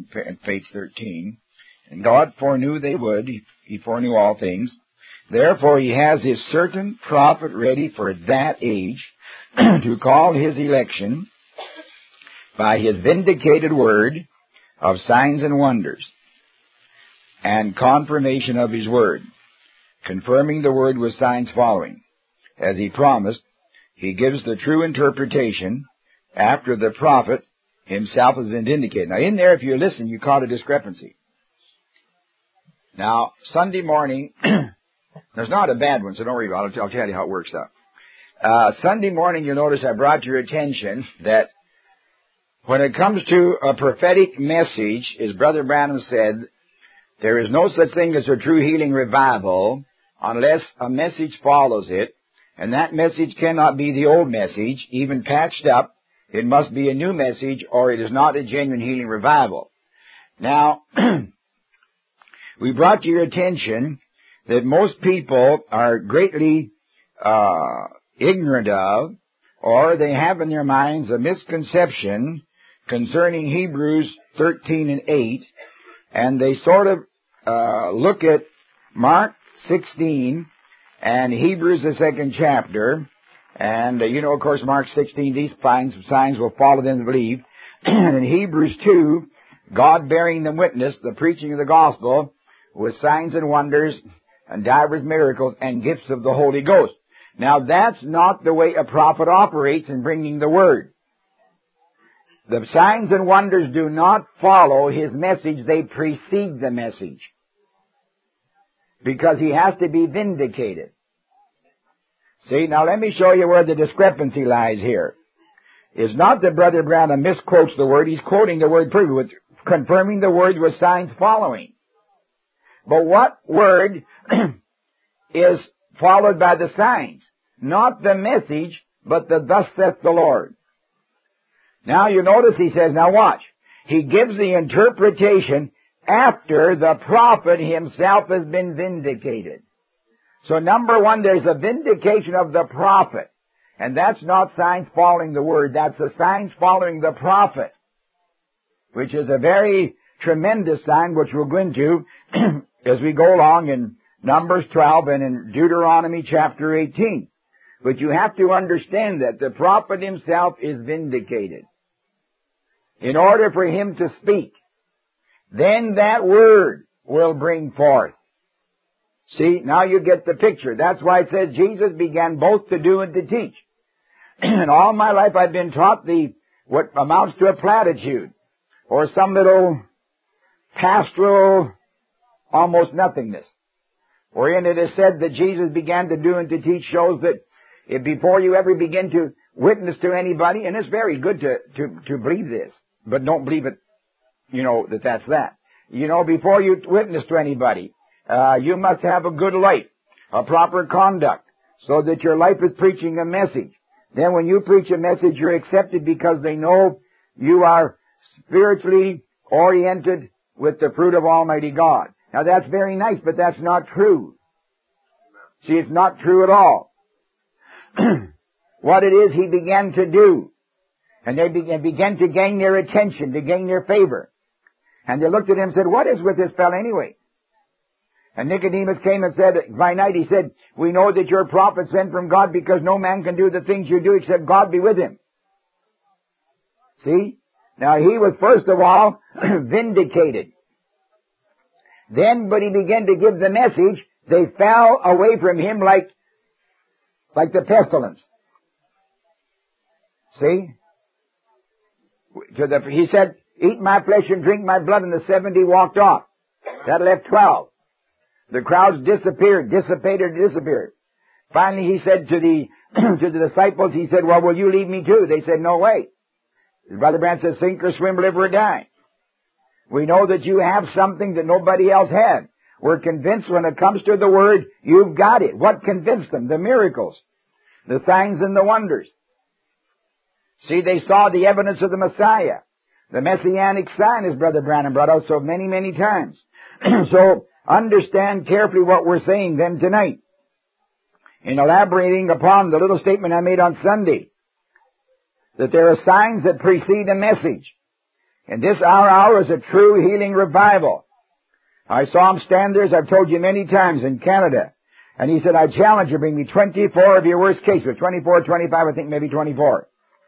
page 13. And God foreknew they would. He foreknew all things. Therefore he has his certain prophet ready for that age to call his election by his vindicated word of signs and wonders and confirmation of his word, confirming the word with signs following. As he promised, he gives the true interpretation after the prophet himself has been vindicated. Now in there, if you listen, you caught a discrepancy. Now, Sunday morning, there's not a bad one, so don't worry about it. I'll tell you how it works out. Sunday morning, you'll notice I brought your attention that when it comes to a prophetic message, as Brother Branham said, there is no such thing as a true healing revival unless a message follows it, and that message cannot be the old message, even patched up. It must be a new message, or it is not a genuine healing revival. Now, we brought to your attention that most people are greatly ignorant of, or they have in their minds a misconception concerning Hebrews 13 and 8, and they sort of look at Mark 16 and Hebrews the 2nd chapter, and of course, Mark 16, these signs will follow them that believe, and in Hebrews 2, God bearing them witness, the preaching of the gospel, with signs and wonders and divers miracles and gifts of the Holy Ghost. Now, that's not the way a prophet operates in bringing the word. The signs and wonders do not follow his message, they precede the message. Because he has to be vindicated. See, now let me show you where the discrepancy lies here. It's not that Brother Branham misquotes the word, he's quoting the word perfectly, confirming the word with signs following. But what word is followed by the signs? Not the message, but the thus saith the Lord. Now you notice he says, now watch. He gives the interpretation after the prophet himself has been vindicated. So number one, there's a vindication of the prophet. And that's not signs following the word, that's the signs following the prophet. Which is a very tremendous sign, which we'll go into as we go along in Numbers 12 and in Deuteronomy chapter 18. But you have to understand that the prophet himself is vindicated. In order for him to speak, then that word will bring forth. See, now you get the picture. That's why it says Jesus began both to do and to teach. And all my life I've been taught what amounts to a platitude, or some little pastoral almost nothingness, wherein it is said that Jesus began to do and to teach, shows that if before you ever begin to witness to anybody, and it's very good to believe this, but don't believe it, that's that. Before you witness to anybody, you must have a good life, a proper conduct, so that your life is preaching a message. Then when you preach a message, you're accepted because they know you are spiritually oriented with the fruit of Almighty God. Now that's very nice, but that's not true. See, it's not true at all. What it is he began to do. And they began to gain their attention, to gain their favor. And they looked at him and said, what is with this fellow anyway? And Nicodemus came and said, by night he said, we know that you're a prophet sent from God because no man can do the things you do except God be with him. See? Now he was first of all vindicated. Then, but he began to give the message, they fell away from him like the pestilence. See? He said, eat my flesh and drink my blood, and the 70 walked off. That left 12. The crowds dissipated. Finally, he said to the disciples, he said, well, will you leave me too? They said, no way. Brother Branham said, sink or swim, live or die. We know that you have something that nobody else had. We're convinced when it comes to the word, you've got it. What convinced them? The miracles, the signs and the wonders. See, they saw the evidence of the Messiah. The Messianic sign, as Brother Branham brought out so many, many times. So, understand carefully what we're saying then tonight. In elaborating upon the little statement I made on Sunday, that there are signs that precede a message. And this hour is a true healing revival. I saw him stand there, as I've told you many times, in Canada. And he said, I challenge you, bring me 24 of your worst cases. 24, 25, I think maybe 24.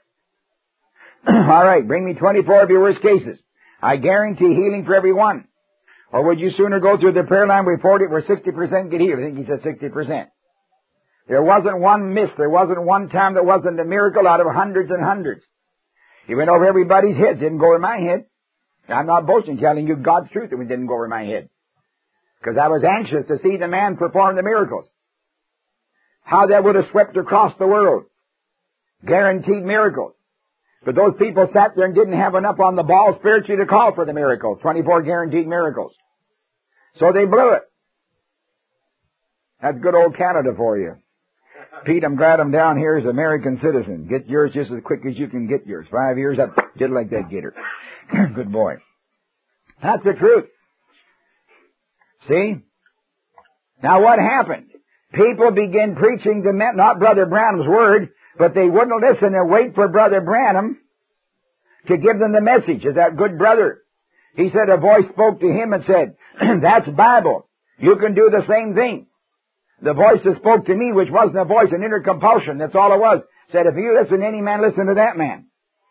All right, bring me 24 of your worst cases. I guarantee healing for every one. Or would you sooner go through the prayer line where 60% get healed? I think he said 60%. There wasn't one miss. There wasn't one time that wasn't a miracle out of hundreds and hundreds. He went over everybody's heads. Didn't go over my head. I'm not boasting, telling you God's truth that it didn't go over my head. Because I was anxious to see the man perform the miracles. How that would have swept across the world. Guaranteed miracles. But those people sat there and didn't have enough on the ball spiritually to call for the miracles. 24 guaranteed miracles. So they blew it. That's good old Canada for you. Pete, I'm glad I'm down here as an American citizen. Get yours just as quick as you can get yours. 5 years up, just like that gator. Good boy. That's the truth. See? Now what happened? People began preaching the not Brother Branham's word, but they wouldn't listen and wait for Brother Branham to give them the message. Is that good brother? He said a voice spoke to him and said, that's Bible. You can do the same thing. The voice that spoke to me, which wasn't a voice, an inner compulsion, that's all it was, said, if you listen to any man, listen to that man.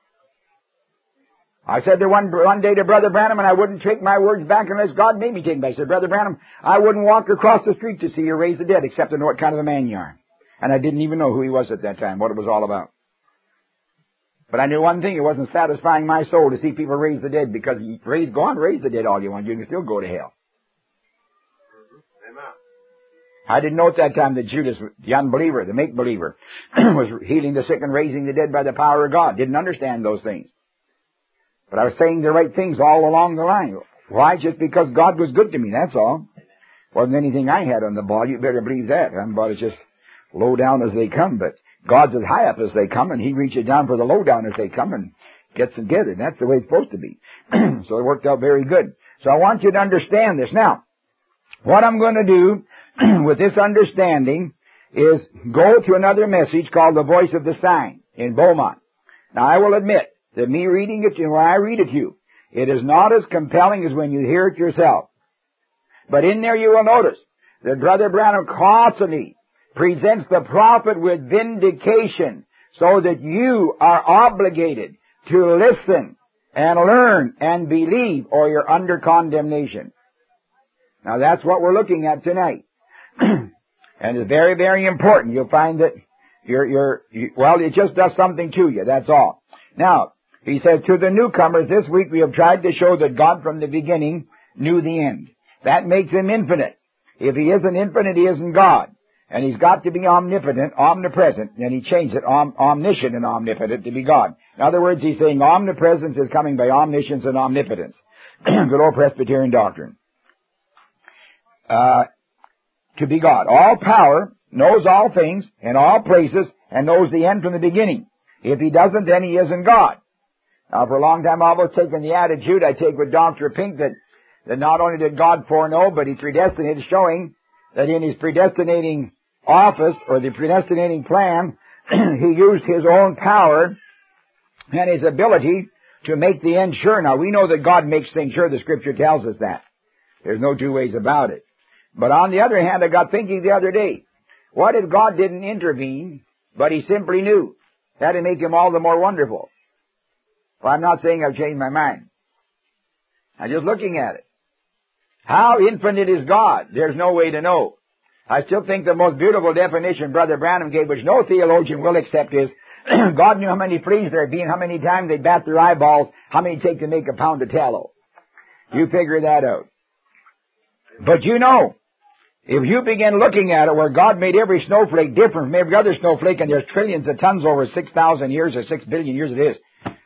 I said there one day to Brother Branham, and I wouldn't take my words back unless God made me take them back. I said, Brother Branham, I wouldn't walk across the street to see you raise the dead except to know what kind of a man you are. And I didn't even know who he was at that time, what it was all about. But I knew one thing, it wasn't satisfying my soul to see people raise the dead, because go on, raise the dead all you want, you can still go to hell. Amen. I didn't know at that time that Judas, the unbeliever, the make-believer, was healing the sick and raising the dead by the power of God. Didn't understand those things. But I was saying the right things all along the line. Why? Just because God was good to me, that's all. Wasn't anything I had on the ball, you better believe that. I'm about as just low down as they come, but God's as high up as they come, and He reaches down for the low down as they come and gets them together. That's the way it's supposed to be. So it worked out very good. So I want you to understand this. Now, what I'm going to do with this understanding is go to another message called The Voice of the Sign in Beaumont. Now, I will admit that me reading it, when I read it to you, it is not as compelling as when you hear it yourself. But in there you will notice that Brother Branham constantly presents the prophet with vindication so that you are obligated to listen and learn and believe or you're under condemnation. Now that's what we're looking at tonight. And it's very, very important. You'll find that well, it just does something to you, that's all. Now, he says, to the newcomers, this week we have tried to show that God from the beginning knew the end. That makes Him infinite. If He isn't infinite, He isn't God. And He's got to be omnipotent, omnipresent, and He changed it, omniscient and omnipotent to be God. In other words, He's saying omnipresence is coming by omniscience and omnipotence. Good old Presbyterian doctrine. To be God. All power, knows all things, in all places, and knows the end from the beginning. If He doesn't, then He isn't God. Now, for a long time, I've always taken the attitude I take with Dr. Pink that not only did God foreknow, but He predestinated, showing that in His predestinating office, or the predestinating plan, He used His own power and His ability to make the end sure. Now, we know that God makes things sure. The Scripture tells us that. There's no two ways about it. But on the other hand, I got thinking the other day, what if God didn't intervene, but He simply knew? That'd make Him all the more wonderful. Well, I'm not saying I've changed my mind. I'm just looking at it. How infinite is God? There's no way to know. I still think the most beautiful definition Brother Branham gave, which no theologian will accept, is God knew how many fleas there'd be and how many times they'd bat their eyeballs, how many it'd take to make a pound of tallow. You figure that out. But you know, if you begin looking at it where God made every snowflake different from every other snowflake, and there's trillions of tons over 6,000 years or 6 billion years it is.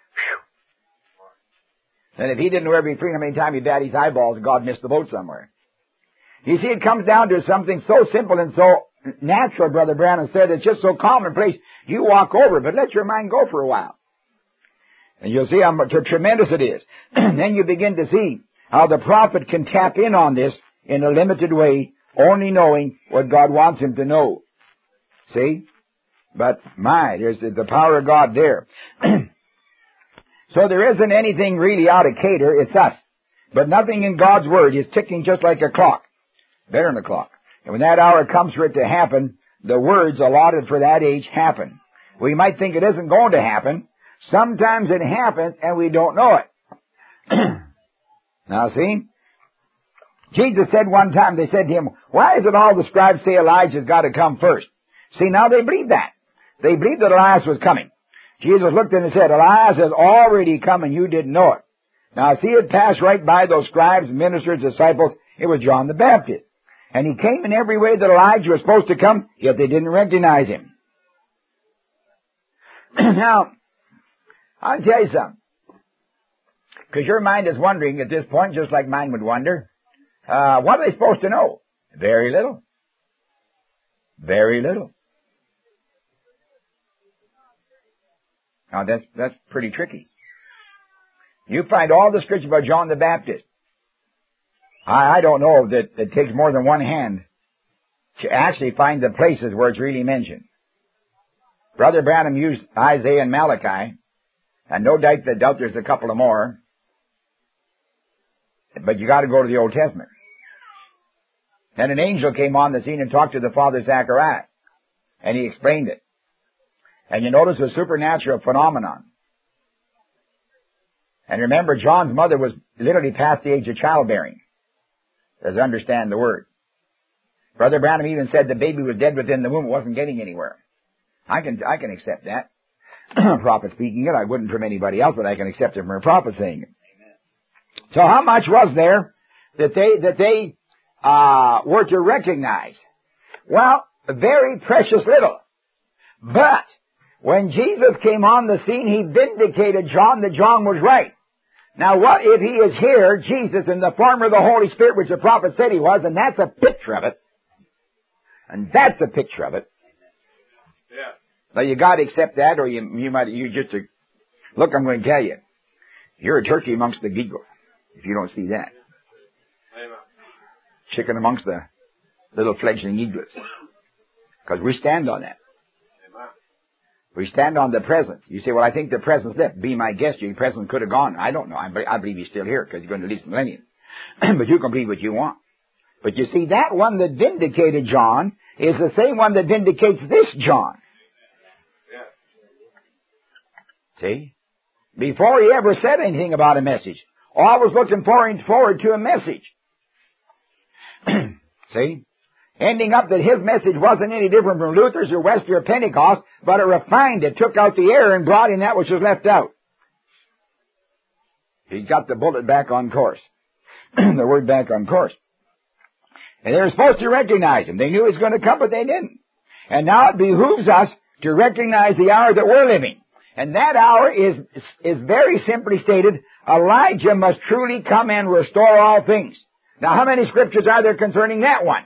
And if He didn't know every flea how many times He bat his eyeballs, God missed the boat somewhere. You see, it comes down to something so simple and so natural, Brother Branham said, it's just so commonplace. You walk over, but let your mind go for a while. And you'll see how tremendous it is. Then you begin to see how the prophet can tap in on this in a limited way, only knowing what God wants him to know. See? But, there's the power of God there. So there isn't anything really out of cater, it's us. But nothing in God's Word is ticking just like a clock. Better than a clock. And when that hour comes for it to happen, the words allotted for that age happen. We might think it isn't going to happen. Sometimes it happens and we don't know it. Now see? Jesus said one time, they said to him, why is it all the scribes say Elijah's got to come first? See, now they believe that. They believed that Elias was coming. Jesus looked at him and said, Elias has already come and you didn't know it. Now see, it passed right by those scribes, ministers, disciples. It was John the Baptist. And he came in every way that Elijah was supposed to come, yet they didn't recognize him. Now, I'll tell you something. Because your mind is wondering at this point, just like mine would wonder, what are they supposed to know? Very little. Very little. Now that's pretty tricky. You find all the scripture about John the Baptist. I don't know that it takes more than one hand to actually find the places where it's really mentioned. Brother Branham used Isaiah and Malachi, and no doubt there's a couple of more. But you got to go to the Old Testament. Then an angel came on the scene and talked to the father Zachariah, and he explained it. And you notice a supernatural phenomenon. And remember, John's mother was literally past the age of childbearing, as I understand the word. Brother Branham even said the baby was dead within the womb. It wasn't getting anywhere. I can accept that. A prophet speaking it, I wouldn't from anybody else, but I can accept it from a prophet saying it. So how much was there that they were to recognize? Well, very precious little. But when Jesus came on the scene, he vindicated John that John was right. Now what if he is here, Jesus, in the form of the Holy Spirit, which the prophet said he was, and that's a picture of it. And that's a picture of it. Yeah. Now you got to accept that, or you just look. I'm going to tell you, you're a turkey amongst the geese if you don't see that. Amen. Chicken amongst the little fledgling eaglets, because we stand on that. Amen. We stand on the present. You say, well, I think the present's left. Be my guest. Your present could have gone. I don't know. I believe he's still here because he's going to leave the millennium. But you can believe what you want. But you see, that one that vindicated John is the same one that vindicates this John. See? Before he ever said anything about a message. Always looking forward to a message. See? Ending up that his message wasn't any different from Luther's or Wesley or Pentecost, but it refined it, took out the error, and brought in that which was left out. He got the bullet back on course. The word back on course. And they were supposed to recognize him. They knew he was going to come, but they didn't. And now it behooves us to recognize the hour that we're living. And that hour is very simply stated, Elijah must truly come and restore all things. Now, how many scriptures are there concerning that one?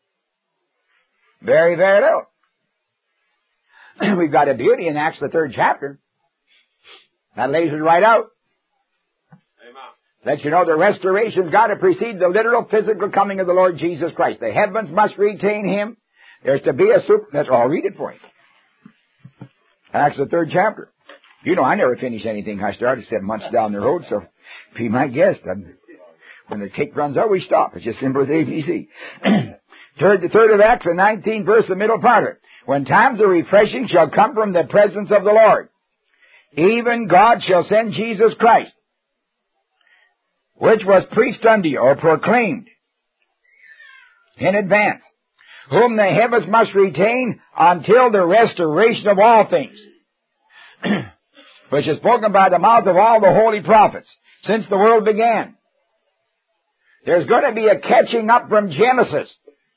Very, very little. We've got a beauty in Acts, the 3rd chapter. That lays it right out. Let you know the restoration's got to precede the literal physical coming of the Lord Jesus Christ. The heavens must retain him. There's to be a that's all. I'll read it for you. Acts, the 3rd chapter. You know, I never finish anything I start except months down the road, so be my guest. When the cake runs out, we stop. It's just simple as ABC. The 3rd of Acts, the 19th verse, the middle part of it. When times of refreshing shall come from the presence of the Lord, even God shall send Jesus Christ, which was preached unto you, or proclaimed in advance, whom the heavens must retain until the restoration of all things, which is spoken by the mouth of all the holy prophets since the world began. There's going to be a catching up from Genesis.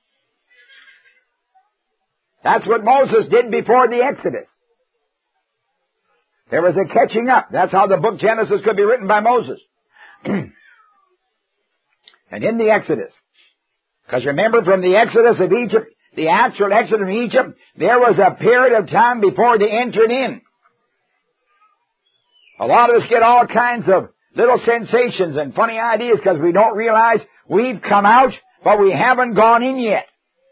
That's what Moses did before the Exodus. There was a catching up. That's how the book Genesis could be written by Moses. And in the Exodus, because remember, from the Exodus of Egypt, the actual Exodus from Egypt, there was a period of time before they entered in. A lot of us get all kinds of little sensations and funny ideas because we don't realize we've come out, but we haven't gone in yet.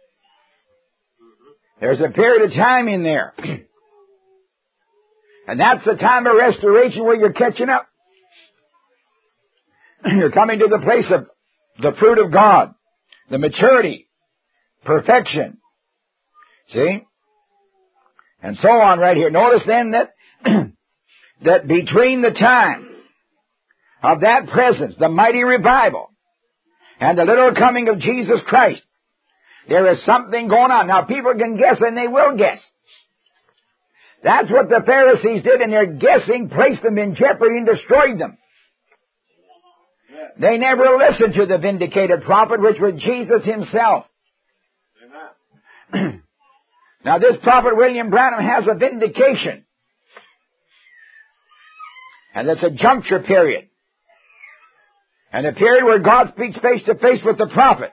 There's a period of time in there. And that's the time of restoration where you're catching up. You're coming to the place of the fruit of God, the maturity, perfection. See? And so on right here. Notice then that that between the time of that presence, the mighty revival, and the little coming of Jesus Christ, there is something going on. Now people can guess, and they will guess. That's what the Pharisees did, and their guessing placed them in jeopardy and destroyed them. They never listened to the vindicated prophet, which was Jesus himself. Now this prophet William Branham has a vindication. And it's a juncture period. And a period where God speaks face to face with the prophet.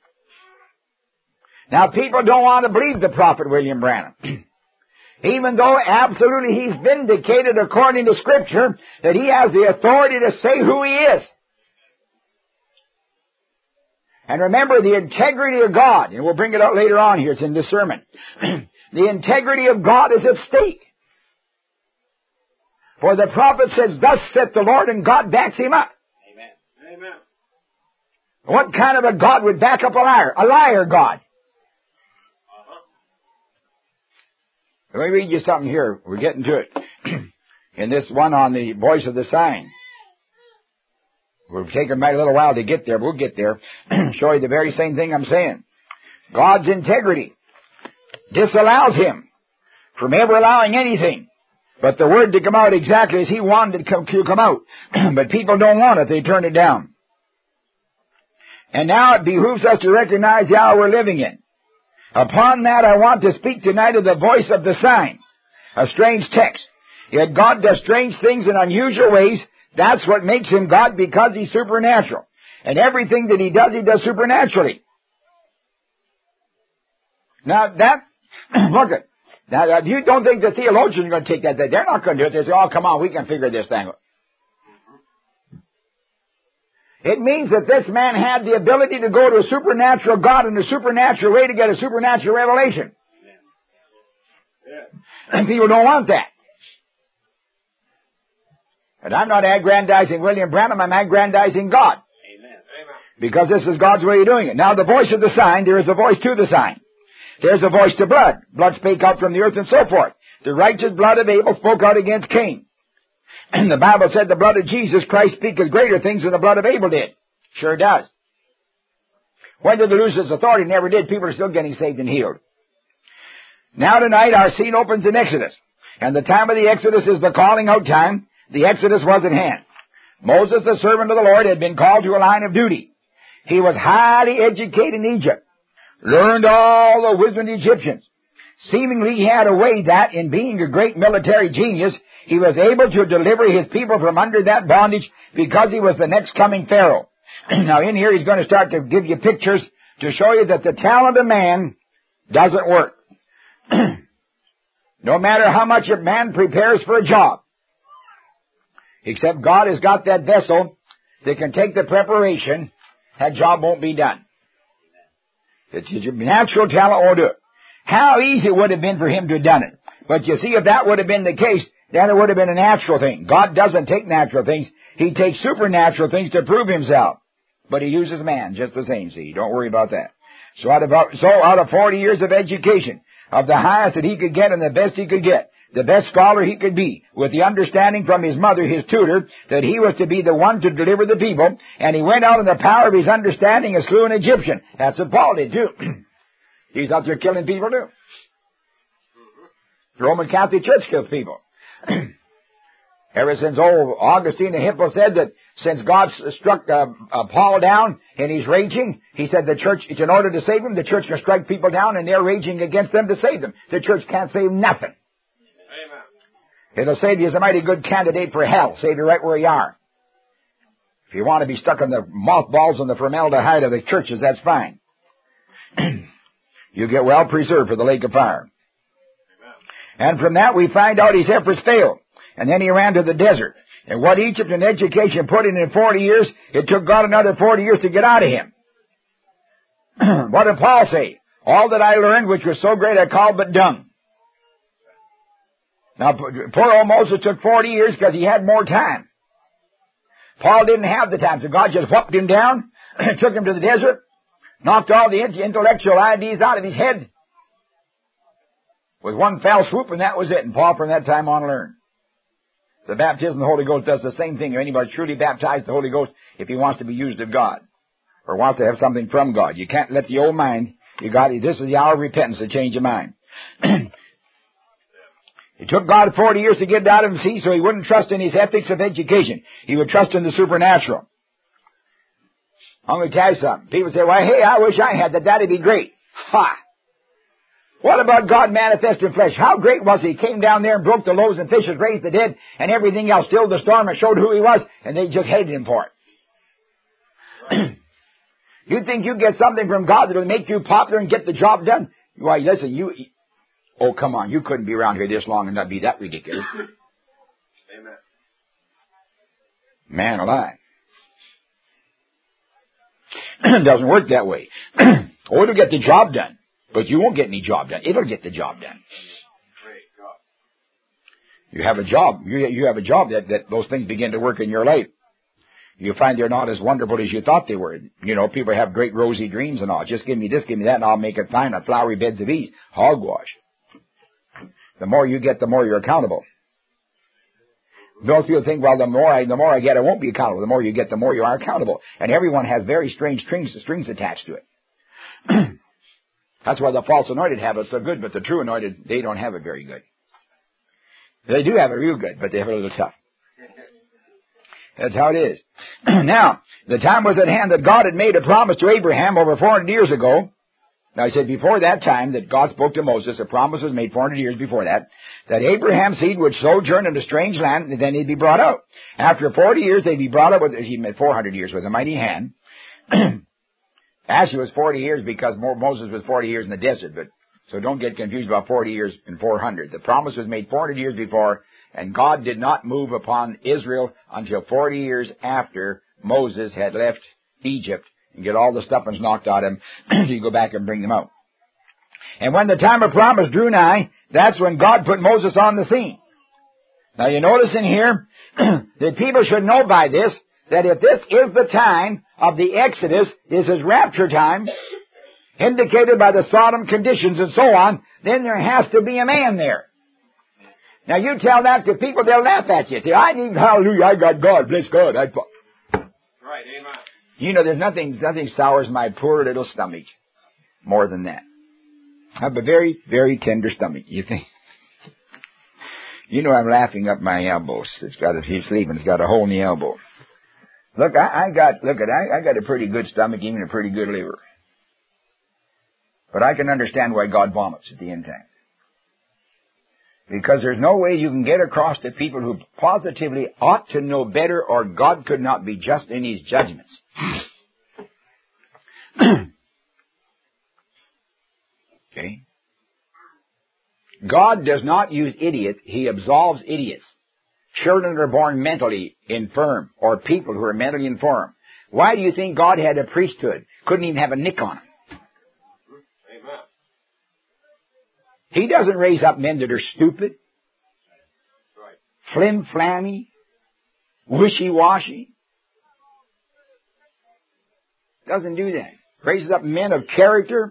Now people don't want to believe the prophet William Branham. Even though absolutely he's vindicated according to Scripture that he has the authority to say who he is. And remember, the integrity of God, and we'll bring it out later on here, it's in this sermon. The integrity of God is at stake. For the prophet says, thus saith the Lord, and God backs him up. Amen. Amen. What kind of a God would back up a liar? A liar God. Let me read you something here. We're getting to it. In this one on the voice of the sign. We'll take a little while to get there. We'll get there. Show you the very same thing I'm saying. God's integrity disallows him from ever allowing anything but the word to come out exactly as he wanted it to come out. But people don't want it. They turn it down. And now it behooves us to recognize the hour we're living in. Upon that, I want to speak tonight of the voice of the sign, a strange text. Yet God does strange things in unusual ways. That's what makes him God, because he's supernatural. And everything that he does supernaturally. Now that, look at, now you don't think the theologians are going to take that. They're not going to do it. They say, oh, come on, we can figure this thing out. It means that this man had the ability to go to a supernatural God in a supernatural way to get a supernatural revelation. And people don't want that. And I'm not aggrandizing William Branham, I'm aggrandizing God. Amen. Because this is God's way of doing it. Now the voice of the sign, there is a voice to the sign. There's a voice to blood. Blood spake out from the earth and so forth. The righteous blood of Abel spoke out against Cain. And the Bible said the blood of Jesus Christ speaketh greater things than the blood of Abel did. Sure does. When did it lose its authority? Never did. People are still getting saved and healed. Now tonight our scene opens in Exodus. And the time of the Exodus is the calling out time. The Exodus was at hand. Moses, the servant of the Lord, had been called to a line of duty. He was highly educated in Egypt. Learned all the wisdom of the Egyptians. Seemingly he had a way that, in being a great military genius, he was able to deliver his people from under that bondage because he was the next coming Pharaoh. Now in here he's going to start to give you pictures to show you that the talent of man doesn't work. No matter how much a man prepares for a job, except God has got that vessel that can take the preparation, that job won't be done. It's your natural talent won't do it. How easy it would have been for him to have done it. But you see, if that would have been the case, then it would have been a natural thing. God doesn't take natural things. He takes supernatural things to prove himself. But he uses man just the same, see. Don't worry about that. So out of 40 years of education, of the highest that he could get and the best he could get, the best scholar he could be, with the understanding from his mother, his tutor, that he was to be the one to deliver the people, and he went out in the power of his understanding and slew an Egyptian. That's what Paul did too. He's out there killing people too. The Roman Catholic Church kills people. Ever since old Augustine the Hippo said that since God struck Paul down and he's raging, he said the church, it's in order to save him, the church can strike people down and they're raging against them to save them. The church can't save nothing. It'll save you as a mighty good candidate for hell. Save you right where you are. If you want to be stuck in the mothballs and the formaldehyde of the churches, that's fine. You get well preserved for the lake of fire. And from that we find out his efforts failed. And then he ran to the desert. And what Egypt and education put in 40 years, it took God another 40 years to get out of him. What did Paul say? All that I learned, which was so great, I called but dung. Now, poor old Moses took 40 years because he had more time. Paul didn't have the time, so God just whooped him down, took him to the desert, knocked all the intellectual ideas out of his head with one foul swoop, and that was it. And Paul from that time on learned. The baptism of the Holy Ghost does the same thing. If anybody truly baptized the Holy Ghost, if he wants to be used of God, or wants to have something from God, you can't let the old mind, this is the hour of repentance to change your mind. It took God 40 years to get it out of him, see, so he wouldn't trust in his ethics of education. He would trust in the supernatural. I'm going to tell you something. People say, well, hey, I wish I had that. That'd be great. Ha! What about God manifest in flesh? How great was he? He came down there and broke the loaves and fishes, raised the dead, and everything else, stilled the storm and showed who he was, and they just hated him for it. You think you get something from God that will make you popular and get the job done? Why, listen, oh, come on, you couldn't be around here this long and not be that ridiculous. Amen. Man alive. It doesn't work that way. Oh, it'll get the job done. But you won't get any job done. It'll get the job done. You have a job. You have a job that those things begin to work in your life. You find they're not as wonderful as you thought they were. You know, people have great rosy dreams and all. Just give me this, give me that, and I'll make it fine on flowery beds of ease. Hogwash. The more you get, the more you're accountable. Most people think, well, the more I get, I won't be accountable. The more you get, the more you are accountable. And everyone has very strange strings attached to it. That's why the false anointed have it so good, but the true anointed, they don't have it very good. They do have it real good, but they have it a little tough. That's how it is. Now, the time was at hand that God had made a promise to Abraham over 400 years ago. Now, I said before that time that God spoke to Moses, a promise was made 400 years before that Abraham's seed would sojourn in a strange land, and then he'd be brought out. After 40 years, they'd be brought out with, he meant 400 years with a mighty hand. Actually, it was 40 years because Moses was 40 years in the desert, but so don't get confused about 40 years and 400. The promise was made 400 years before, and God did not move upon Israel until 40 years after Moses had left Egypt and get all the stuffings knocked out of him, so you go back and bring them out. And when the time of promise drew nigh, that's when God put Moses on the scene. Now you notice in here that people should know by this that if this is the time of the Exodus, this is rapture time, indicated by the Sodom conditions and so on, then there has to be a man there. Now you tell that to people, they'll laugh at you. Say, I need, hallelujah, I got God, bless God. Right, amen. You know, there's nothing sours my poor little stomach more than that. I have a very, very tender stomach, you think. You know I'm laughing up my elbows. He's sleeping, it's got a hole in the elbow. Look, I got a pretty good stomach, even a pretty good liver. But I can understand why God vomits at the end time. Because there's no way you can get across to people who positively ought to know better, or God could not be just in his judgments. Okay? God does not use idiots, he absolves idiots. Children that are born mentally infirm, or people who are mentally infirm. Why do you think God had a priesthood? Couldn't even have a nick on him. Amen. He doesn't raise up men that are stupid, Right. flim-flammy, wishy-washy. Doesn't do that. Raises up men of character,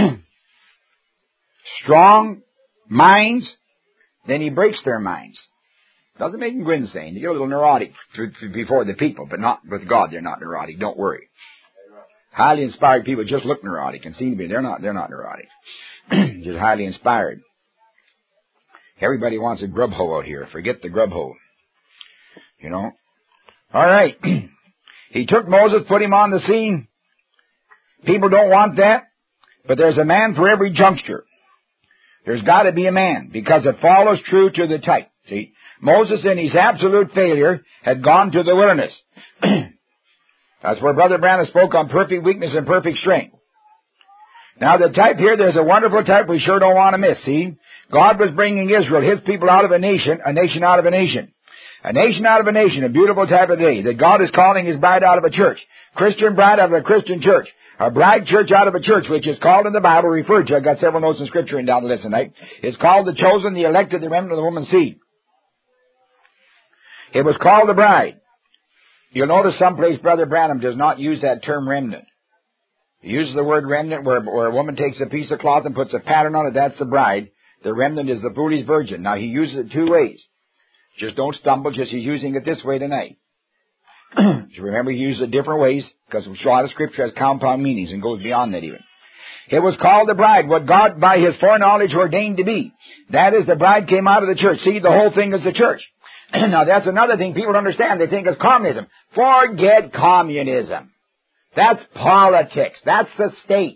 strong minds, then he breaks their minds. Doesn't make them go insane. They get a little neurotic before the people, but not with God. They're not neurotic. Don't worry. Highly inspired people just look neurotic and seem to be. They're not neurotic. Just highly inspired. Everybody wants a grub hoe out here. Forget the grub hoe. You know. All right. He took Moses, put him on the scene. People don't want that, but there's a man for every juncture. There's got to be a man because it follows true to the type. See, Moses in his absolute failure had gone to the wilderness. That's where Brother Branham spoke on perfect weakness and perfect strength. Now the type here, there's a wonderful type we sure don't want to miss, see? God was bringing Israel, his people out of a nation out of a nation. A nation out of a nation, a beautiful type of day, that God is calling his bride out of a church. Christian bride out of a Christian church. A bride church out of a church, which is called in the Bible, referred to, I've got several notes in Scripture in down the list tonight. It's called the chosen, the elected, the remnant of the woman's seed. It was called the bride. you'll notice someplace Brother Branham does not use that term remnant. He uses the word remnant where a woman takes a piece of cloth and puts a pattern on it. That's the bride. The remnant is the foolish virgin. Now, he uses it two ways. Just don't stumble. Just he's using it this way tonight. So remember, he uses it different ways because a lot of Scripture has compound meanings and goes beyond that even. It was called the bride, what God by His foreknowledge ordained to be. That is, the bride came out of the church. See, the whole thing is the church. Now, that's another thing people don't understand. They think it's communism. Forget communism. That's politics. That's the state.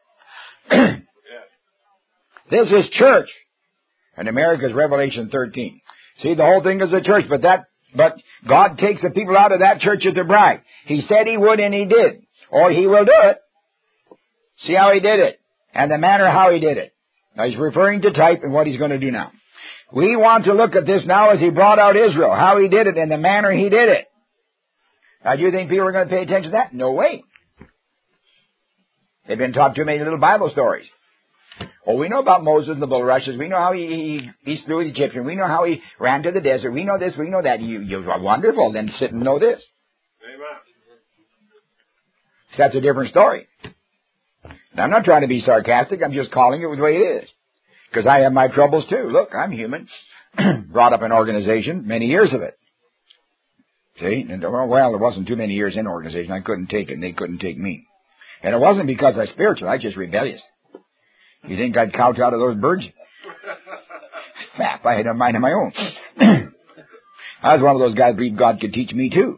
This is church. And America's Revelation 13. See, the whole thing is the church, but God takes the people out of that church as the bride. He said He would, and He did. Or He will do it. See how He did it, and the manner how He did it. Now, He's referring to type and what He's going to do now. We want to look at this now as He brought out Israel, how He did it, and the manner He did it. Now, do you think people are going to pay attention to that? No way. They've been taught too many little Bible stories. Oh, we know about Moses and the bulrushes. We know how he slew the Egyptian. We know how he ran to the desert. We know this, we know that. You're wonderful. Then sit and know this. Amen. That's a different story. Now, I'm not trying to be sarcastic. I'm just calling it the way it is. Because I have my troubles too. Look, I'm human. Brought up in organization, many years of it. See? And, well, there wasn't too many years in organization. I couldn't take it, and they couldn't take me. And it wasn't because I'm spiritual. I was just rebellious. You think I'd couch out of those birds? Fap, I had a mind of my own. I was one of those guys who believed God could teach me too.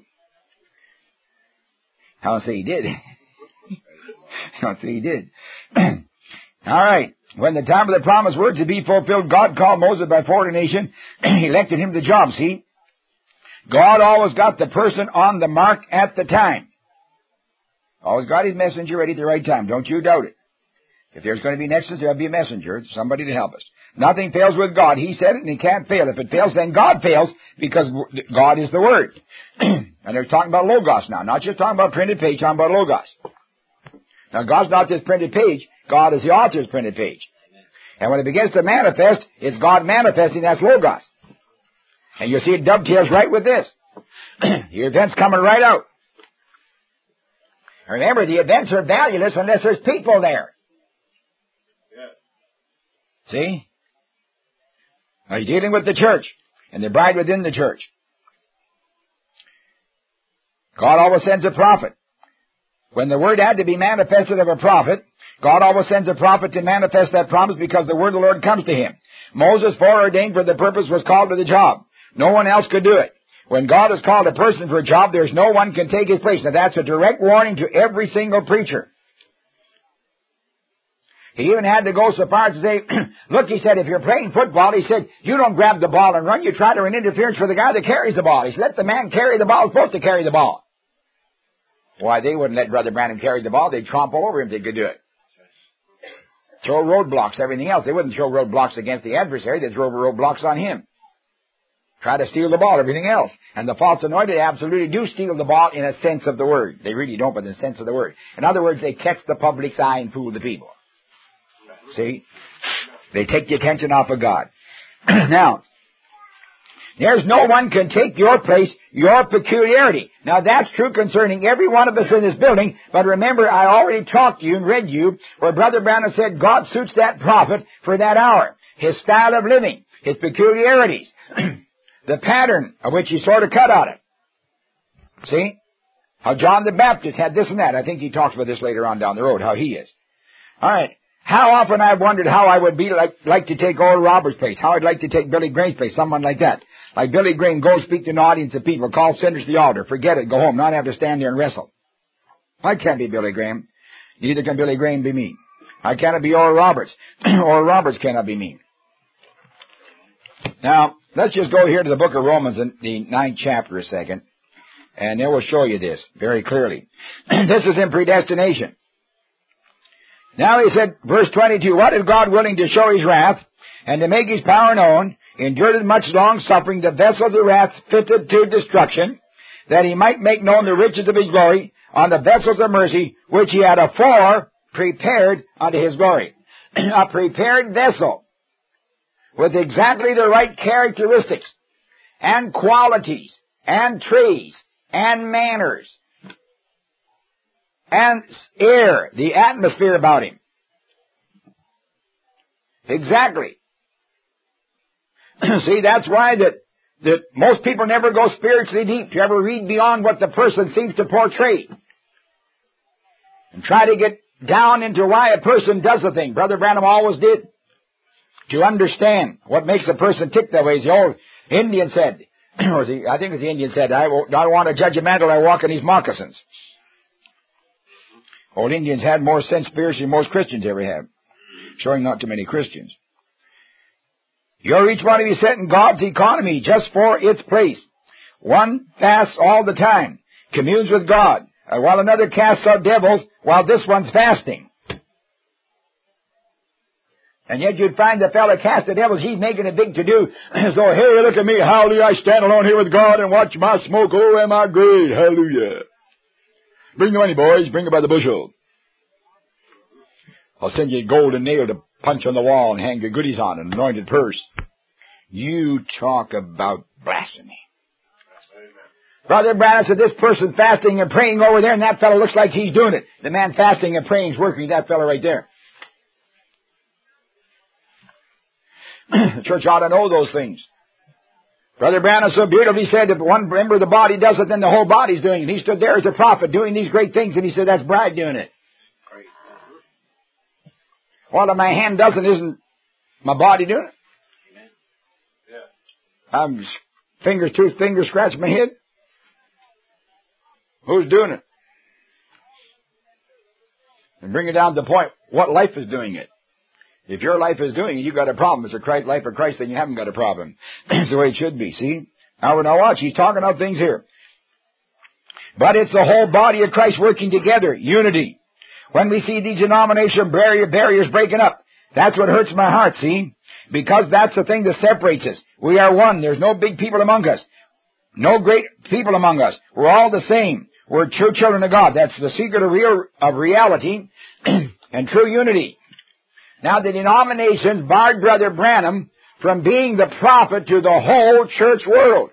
I'll say He did. I'll say He did. All right. When the time of the promised word to be fulfilled, God called Moses by foreordination, elected him to the job. See? God always got the person on the mark at the time. Always got His messenger ready at the right time. Don't you doubt it. If there's going to be an exodus, there'll be a messenger, somebody to help us. Nothing fails with God. He said it and He can't fail. If it fails, then God fails because God is the Word. And they're talking about Logos now, not just talking about printed page, talking about Logos. Now, God's not this printed page. God is the author's printed page. And when it begins to manifest, it's God manifesting. That's Logos. And you'll see it dovetails right with this. The event's coming right out. Remember, the events are valueless unless there's people there. See? Now He's dealing with the church and the bride within the church. God always sends a prophet. When the word had to be manifested of a prophet, God always sends a prophet to manifest that promise because the word of the Lord comes to him. Moses, foreordained for the purpose, was called to the job. No one else could do it. When God has called a person for a job, there's no one can take his place. Now that's a direct warning to every single preacher. He even had to go so far as to say, look, he said, if you're playing football, he said, you don't grab the ball and run. You try to run interference for the guy that carries the ball. He said, let the man carry the ball. He's supposed to carry the ball. Why, they wouldn't let Brother Branham carry the ball. They'd trample over him if they could do it. Throw roadblocks, everything else. They wouldn't throw roadblocks against the adversary. They'd throw roadblocks on him. Try to steal the ball, everything else. And the false anointed absolutely do steal the ball in a sense of the word. They really don't, but in the sense of the word. In other words, they catch the public's eye and fool the people. See? They take the attention off of God. Now, there's no one can take your place, your peculiarity. Now, that's true concerning every one of us in this building, but remember, I already talked to you and read you where Brother Branham said God suits that prophet for that hour. His style of living, his peculiarities, the pattern of which he sort of cut on it. See? How John the Baptist had this and that. I think he talks about this later on down the road, how he is. All right. How often I've wondered how I would be like to take Oral Roberts' place, how I'd like to take Billy Graham's place, someone like that. Like Billy Graham, go speak to an audience of people, call sinners to the altar, forget it, go home, not have to stand there and wrestle. I can't be Billy Graham. Neither can Billy Graham be me. I cannot be Oral Roberts. Oral Roberts cannot be me. Now, let's just go here to the book of Romans, in the 9th chapter a second, and it will show you this very clearly. This is in predestination. Now he said, verse 22, what is God willing to show his wrath, and to make his power known, endured much long suffering, the vessels of wrath fitted to destruction, that he might make known the riches of his glory on the vessels of mercy, which he had afore prepared unto his glory. A prepared vessel, with exactly the right characteristics, and qualities, and traits, and manners and air, the atmosphere about him. Exactly. See, that's why that most people never go spiritually deep to ever read beyond what the person seems to portray and try to get down into why a person does a thing. Brother Branham always did. To understand what makes a person tick that way. As the old Indian said, or I think it was the Indian said, I don't want to judge a man till I walk in his moccasins. Old Indians had more sense spiritually than most Christians ever have. Showing not too many Christians. You're each one of you set in God's economy just for its place. One fasts all the time, communes with God, while another casts out devils, while this one's fasting. And yet you'd find the fellow cast the devils, he's making a big to-do. So, hey, look at me, hallelujah, I stand alone here with God and watch my smoke. Oh, am I great, hallelujah. Bring the money, boys, bring it by the bushel. I'll send you a golden nail to punch on the wall and hang your goodies on, an anointed purse. You talk about blasphemy. Brother Branham said, this person fasting and praying over there, and that fellow looks like he's doing it. The man fasting and praying is working, that fellow right there. The church ought to know those things. Brother Branham so beautifully said, if one member of the body does it, then the whole body's doing it. He stood there as a prophet doing these great things, and he said, that's bride doing it. Well, if my hand doesn't, isn't my body doing it? Yeah. I'm two fingers scratch my head. Who's doing it? And bring it down to the point, what life is doing it? If your life is doing it, you've got a problem. It's a life of Christ, then you haven't got a problem. It's the way it should be, see? Now watch, he's talking about things here. But it's the whole body of Christ working together, unity. When we see these denomination barriers breaking up, that's what hurts my heart, see? Because that's the thing that separates us. We are one. There's no big people among us. No great people among us. We're all the same. We're true children of God. That's the secret of reality and true unity. Now, the denominations barred Brother Branham from being the prophet to the whole church world.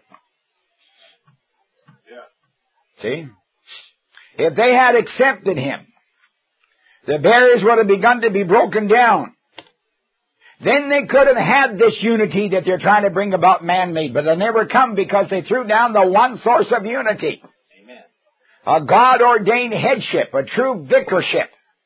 Yeah. See? If they had accepted him, the barriers would have begun to be broken down. Then they could have had this unity that they're trying to bring about man-made, but it'll never come because they threw down the one source of unity. Amen. A God-ordained headship, a true vicarship.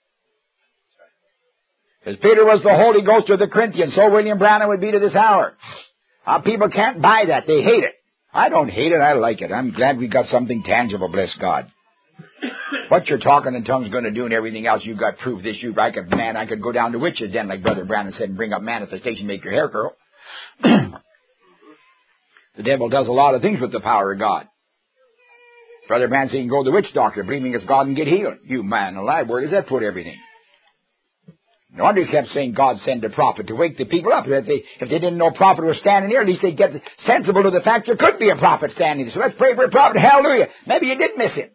As Peter was the Holy Ghost of the Corinthians, so William Branham would be to this hour. People can't buy that. They hate it. I don't hate it. I like it. I'm glad we got something tangible, bless God. What you're talking in tongues going to do and everything else, you've got proof this. I could go down to witches den, like Brother Branham said, and bring up manifestation, make your hair curl. The devil does a lot of things with the power of God. Brother Branham said, you can go to the witch doctor, believing it's God and get healed. You man alive, where does that put everything? No wonder he kept saying, God send a prophet to wake the people up. If they didn't know a prophet was standing there, at least they'd get sensible to the fact there could be a prophet standing there. So let's pray for a prophet. Hallelujah. Maybe you did miss him.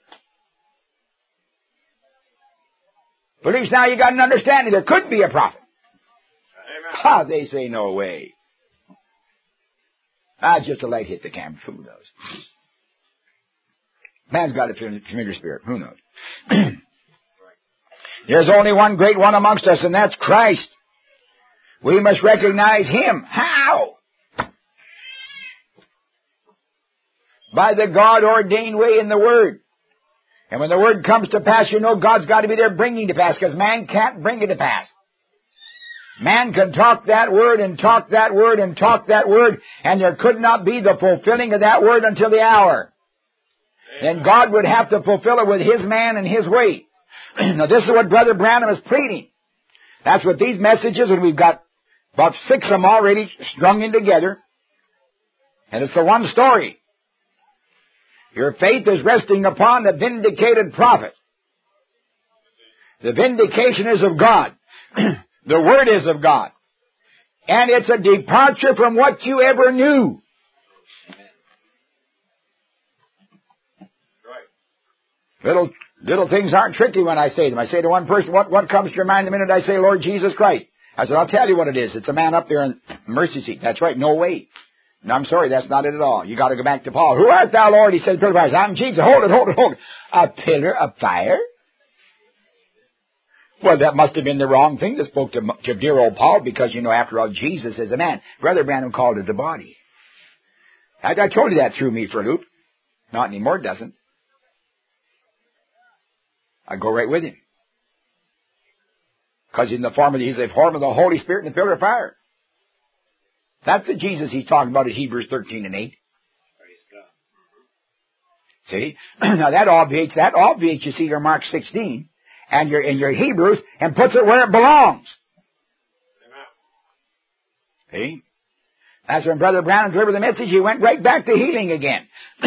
But at least now you got an understanding there could be a prophet. Ah, they say no way. Just a light hit the camera. Who knows? Man's got a familiar spirit. Who knows? There's only one great one amongst us, and that's Christ. We must recognize him. How? By the God-ordained way in the Word. And when the Word comes to pass, you know God's got to be there bringing to pass, because man can't bring it to pass. Man can talk that Word and talk that Word and talk that Word, and there could not be the fulfilling of that Word until the hour. Then God would have to fulfill it with his man and his way. Now this is what Brother Branham is pleading. That's what these messages, and we've got about 6 of them already strung in together. And it's the one story. Your faith is resting upon the vindicated prophet. The vindication is of God. The Word is of God. And it's a departure from what you ever knew. Little things aren't tricky when I say them. I say to one person, what comes to your mind the minute I say Lord Jesus Christ? I said, I'll tell you what it is. It's a man up there in the mercy seat. That's right, no way. No, I'm sorry, that's not it at all. You got to go back to Paul. Who art thou, Lord? He said, pillar of fire. I'm Jesus. Hold it. A pillar of fire? Well, that must have been the wrong thing that spoke to dear old Paul, because, after all, Jesus is a man. Brother Branham called it the body. I told you that threw me for a loop. Not anymore, it doesn't. I go right with him. Because he's the form of the Holy Spirit and the pillar of fire. That's the Jesus he's talking about in Hebrews 13 and 8. See? Now that obviates, you see, your Mark 16 and your Hebrews and puts it where it belongs. See? That's when Brother Branham delivered the message, he went right back to healing again.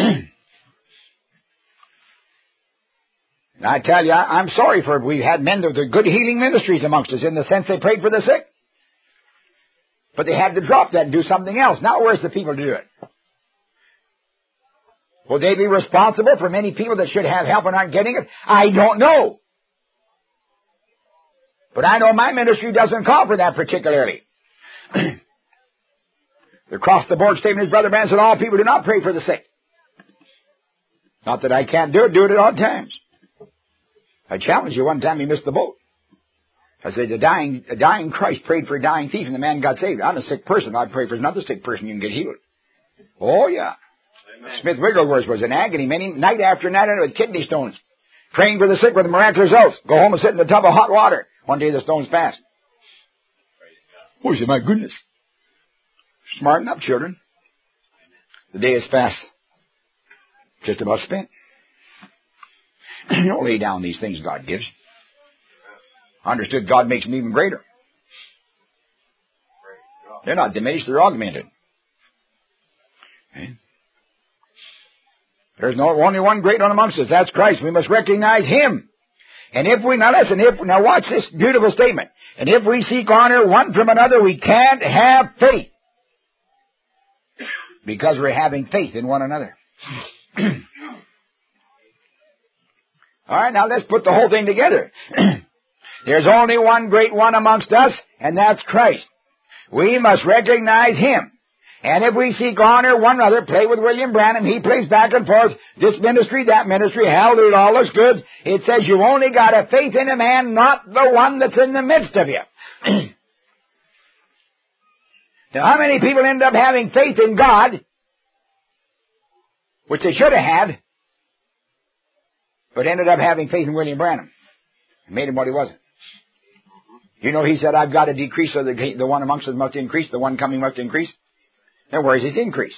And I tell you, I'm sorry for it. We've had men that were good healing ministries amongst us in the sense they prayed for the sick. But they had to drop that and do something else. Now where's the people to do it? Will they be responsible for many people that should have help and aren't getting it? I don't know. But I know my ministry doesn't call for that particularly. The across-the-board statement is, Brother Branham said, all people do not pray for the sick. Not that I can't do it at all times. I challenged you one time, you missed the boat. I said, a dying Christ prayed for a dying thief and the man got saved. I'm a sick person. I pray for another sick person, you can get healed. Oh, yeah. Amen. Smith Wigglesworth was in agony night after night with kidney stones. Praying for the sick with miraculous results. Go home and sit in a tub of hot water. One day the stones passed. Oh, he said, my goodness. Smarten up, children. The day is fast. Just about spent. You don't lay down these things God gives. Understood, God makes them even greater. They're not diminished, they're augmented. Okay. There's only one great one amongst us, that's Christ. We must recognize Him. And now watch this beautiful statement. And if we seek honor one from another, we can't have faith. Because we're having faith in one another. All right, now let's put the whole thing together. There's only one great one amongst us, and that's Christ. We must recognize Him. And if we seek honor one another, play with William Branham, he plays back and forth, this ministry, that ministry, hallelujah, it all looks good. It says you've only got a faith in a man, not the one that's in the midst of you. Now, how many people end up having faith in God, which they should have had, but ended up having faith in William Branham? It made him what he wasn't. He said, I've got to decrease so the one amongst us must increase, the one coming must increase. Then where's his increase?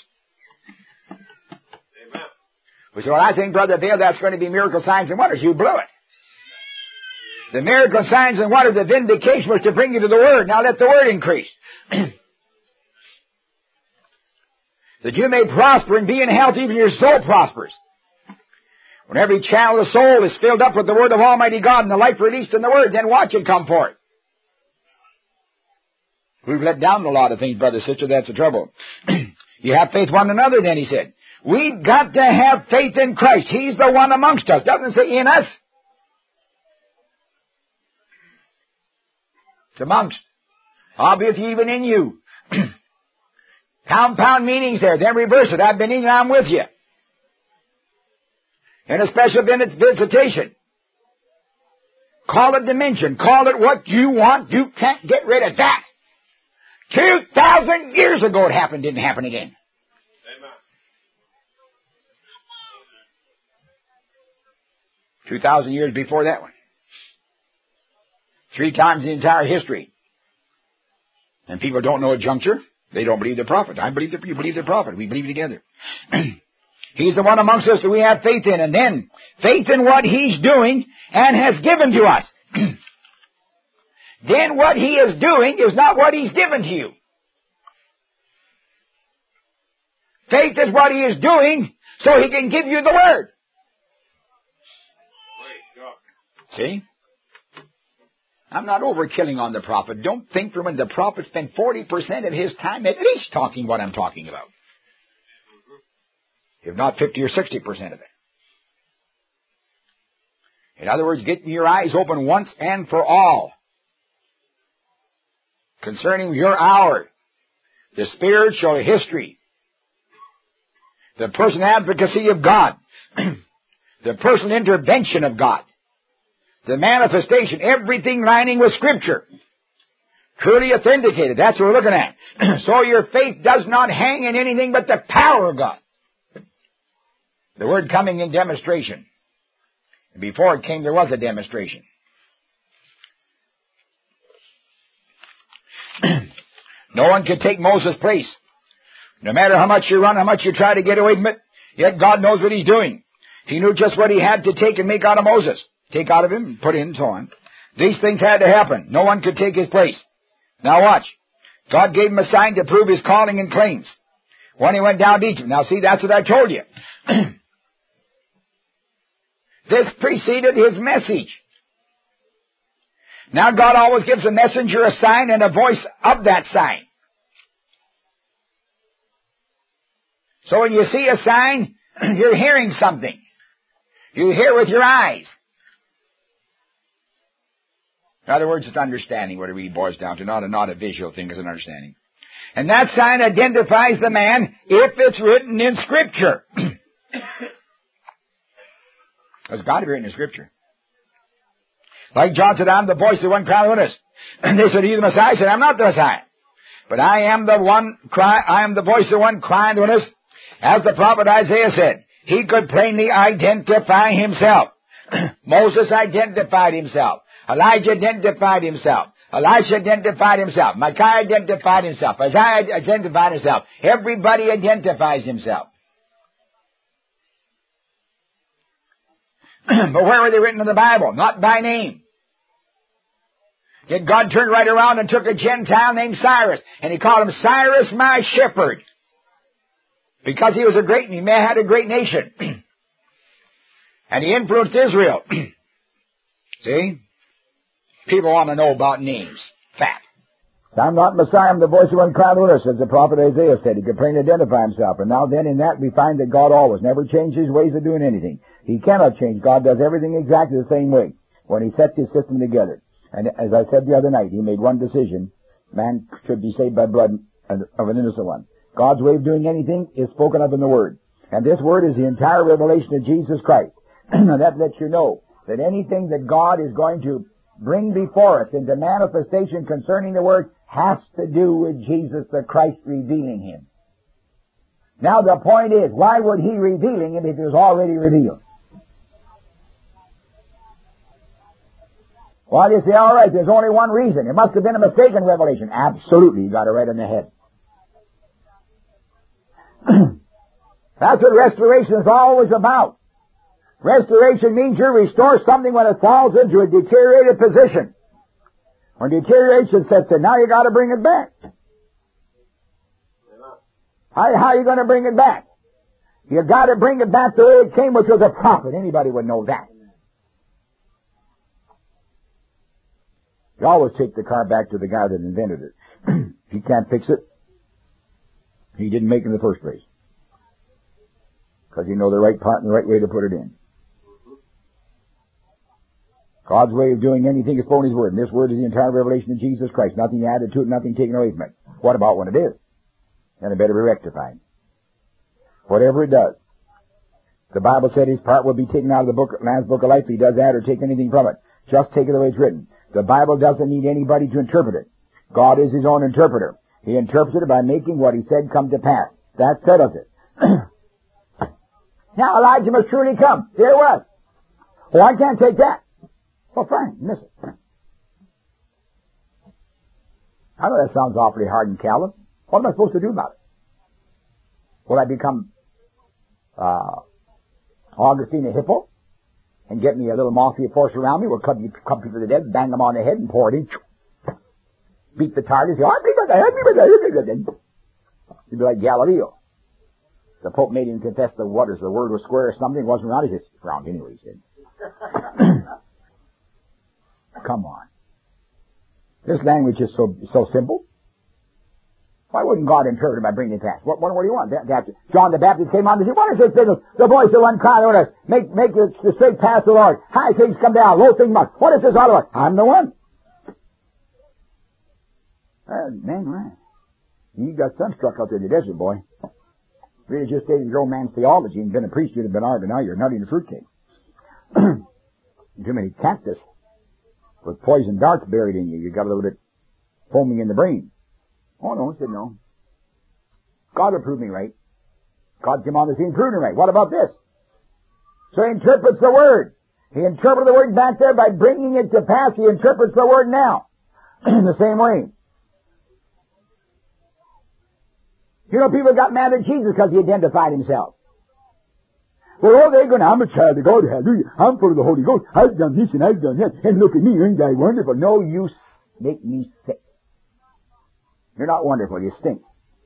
Amen. We said, well, I think, Brother Vail, that's going to be miracle signs and wonders. You blew it. The miracle signs and wonders, the vindication was to bring you to the Word. Now let the Word increase. That you may prosper and be in health, even your soul prospers. When every channel of the soul is filled up with the Word of Almighty God and the life released in the Word, then watch it come forth. We've let down a lot of things, brother, sister, that's the trouble. You have faith one another, then, he said. We've got to have faith in Christ. He's the one amongst us. Doesn't say in us. It's amongst. Obviously, even in you. Compound meanings there. Then reverse it. I've been in you, I'm with you. In a special visitation. Call it dimension. Call it what you want. You can't get rid of that. 2,000 years ago it happened, didn't happen again. Amen. 2,000 years before that one. 3 times in the entire history. And people don't know a juncture. They don't believe the prophet. I believe you believe the prophet. We believe together. He's the one amongst us that we have faith in. And then, faith in what He's doing and has given to us. Then what He is doing is not what He's given to you. Faith is what He is doing so He can give you the Word. See? I'm not overkilling on the prophet. Don't think for when the prophet spent 40% of his time at least talking what I'm talking about. If not 50 or 60% of it. In other words, get your eyes open once and for all. Concerning your hour, the spiritual history The personal advocacy of God. The personal intervention of God. The manifestation, everything lining with Scripture. Truly authenticated. That's what we're looking at. So your faith does not hang in anything but the power of God. The word coming in demonstration. Before it came, there was a demonstration. No one could take Moses' place. No matter how much you run, how much you try to get away from it, yet God knows what He's doing. He knew just what He had to take and make out of Moses. Take out of him, and put in, and so on. These things had to happen. No one could take his place. Now watch. God gave him a sign to prove his calling and claims. When he went down to Egypt. Now see, that's what I told you. This preceded his message. Now God always gives a messenger a sign and a voice of that sign. So when you see a sign, you're hearing something. You hear with your eyes. In other words, it's understanding what it really boils down to. Not a visual thing, it's an understanding. And that sign identifies the man if it's written in Scripture. It's got to be written in Scripture. Like John said, I'm the voice of the one crying witness. And they said, are you the Messiah? I said, I'm not the Messiah. But I am the voice of the one crying witness. As the prophet Isaiah said, he could plainly identify himself. Moses identified himself. Elijah identified himself. Elisha identified himself. Micaiah identified himself. Isaiah identified himself. Everybody identifies himself. But where were they written in the Bible? Not by name. Yet God turned right around and took a Gentile named Cyrus, and he called him Cyrus my shepherd. Because he was a great, he had a great nation. And he influenced Israel. See? People want to know about names. Fact. I'm not Messiah, I'm the voice of one crying witness, as the prophet Isaiah said. He could plainly identify himself. And now then in that we find that God always never changes his ways of doing anything. He cannot change. God does everything exactly the same way when he sets his system together. And as I said the other night, he made one decision. Man should be saved by blood of an innocent one. God's way of doing anything is spoken of in the Word. And this Word is the entire revelation of Jesus Christ. And that lets you know that anything that God is going to bring before us into manifestation concerning the Word has to do with Jesus the Christ revealing Him. Now the point is, why would He revealing Him if He was already revealed? Well, you say, all right, there's only one reason. It must have been a mistaken revelation. Absolutely, you got it right on the head. That's what restoration is always about. Restoration means you restore something when it falls into a deteriorated position. When deterioration sets in, now you got to bring it back. How are you going to bring it back? You got to bring it back the way it came, which was a prophet. Anybody would know that. You always take the car back to the guy that invented it. If he can't fix it, he didn't make it in the first place. Because you know the right part and the right way to put it in. God's way of doing anything is spoken in His Word. And this Word is the entire revelation of Jesus Christ. Nothing added to it, nothing taken away from it. What about when it is? Then it better be rectified. Whatever it does. The Bible said His part will be taken out of the book, Lamb's Book of Life. If He does add or take anything from it, just take it the way it's written. The Bible doesn't need anybody to interpret it. God is His own interpreter. He interprets it by making what He said come to pass. That settles it. Now Elijah must truly come. There it was. Oh, I can't take that. Well, fine, miss it. I know that sounds awfully hard and callous. What am I supposed to do about it? Will I become Augustine a Hippo and get me a little mafia force around me? We'll club people to the dead, bang them on the head and pour it in. Beat the target, say, you'd be like Galileo. The Pope made him confess the waters. The word was square or something. It wasn't round. He said, it's round anyway, he said. Come on. This language is so simple. Why wouldn't God interpret it by bringing it to pass? What do you want? John the Baptist came on and said, what is this business? The voice of one crying on us. Make the straight path to the Lord. High things come down, low things must. What is this all about? I'm the one. Man, you got sunstruck out there in the desert, boy. Really just stated your old man's theology and been a priest, you'd have been arguing. Now you're nutty in a fruitcake. Too many cactus with poison darts buried in you. You got a little bit foaming in the brain. Oh no, I said no. God will prove me right. God came on the scene, proved me right. What about this? So he interprets the Word. He interpreted the Word back there by bringing it to pass. He interprets the Word now. In the same way. You know, people got mad at Jesus because he identified himself. Well, all they're going, I'm a child of God, hallelujah. I'm full of the Holy Ghost. I've done this and I've done that. And look at me, ain't I wonderful? No, you make me sick. You're not wonderful, you stink.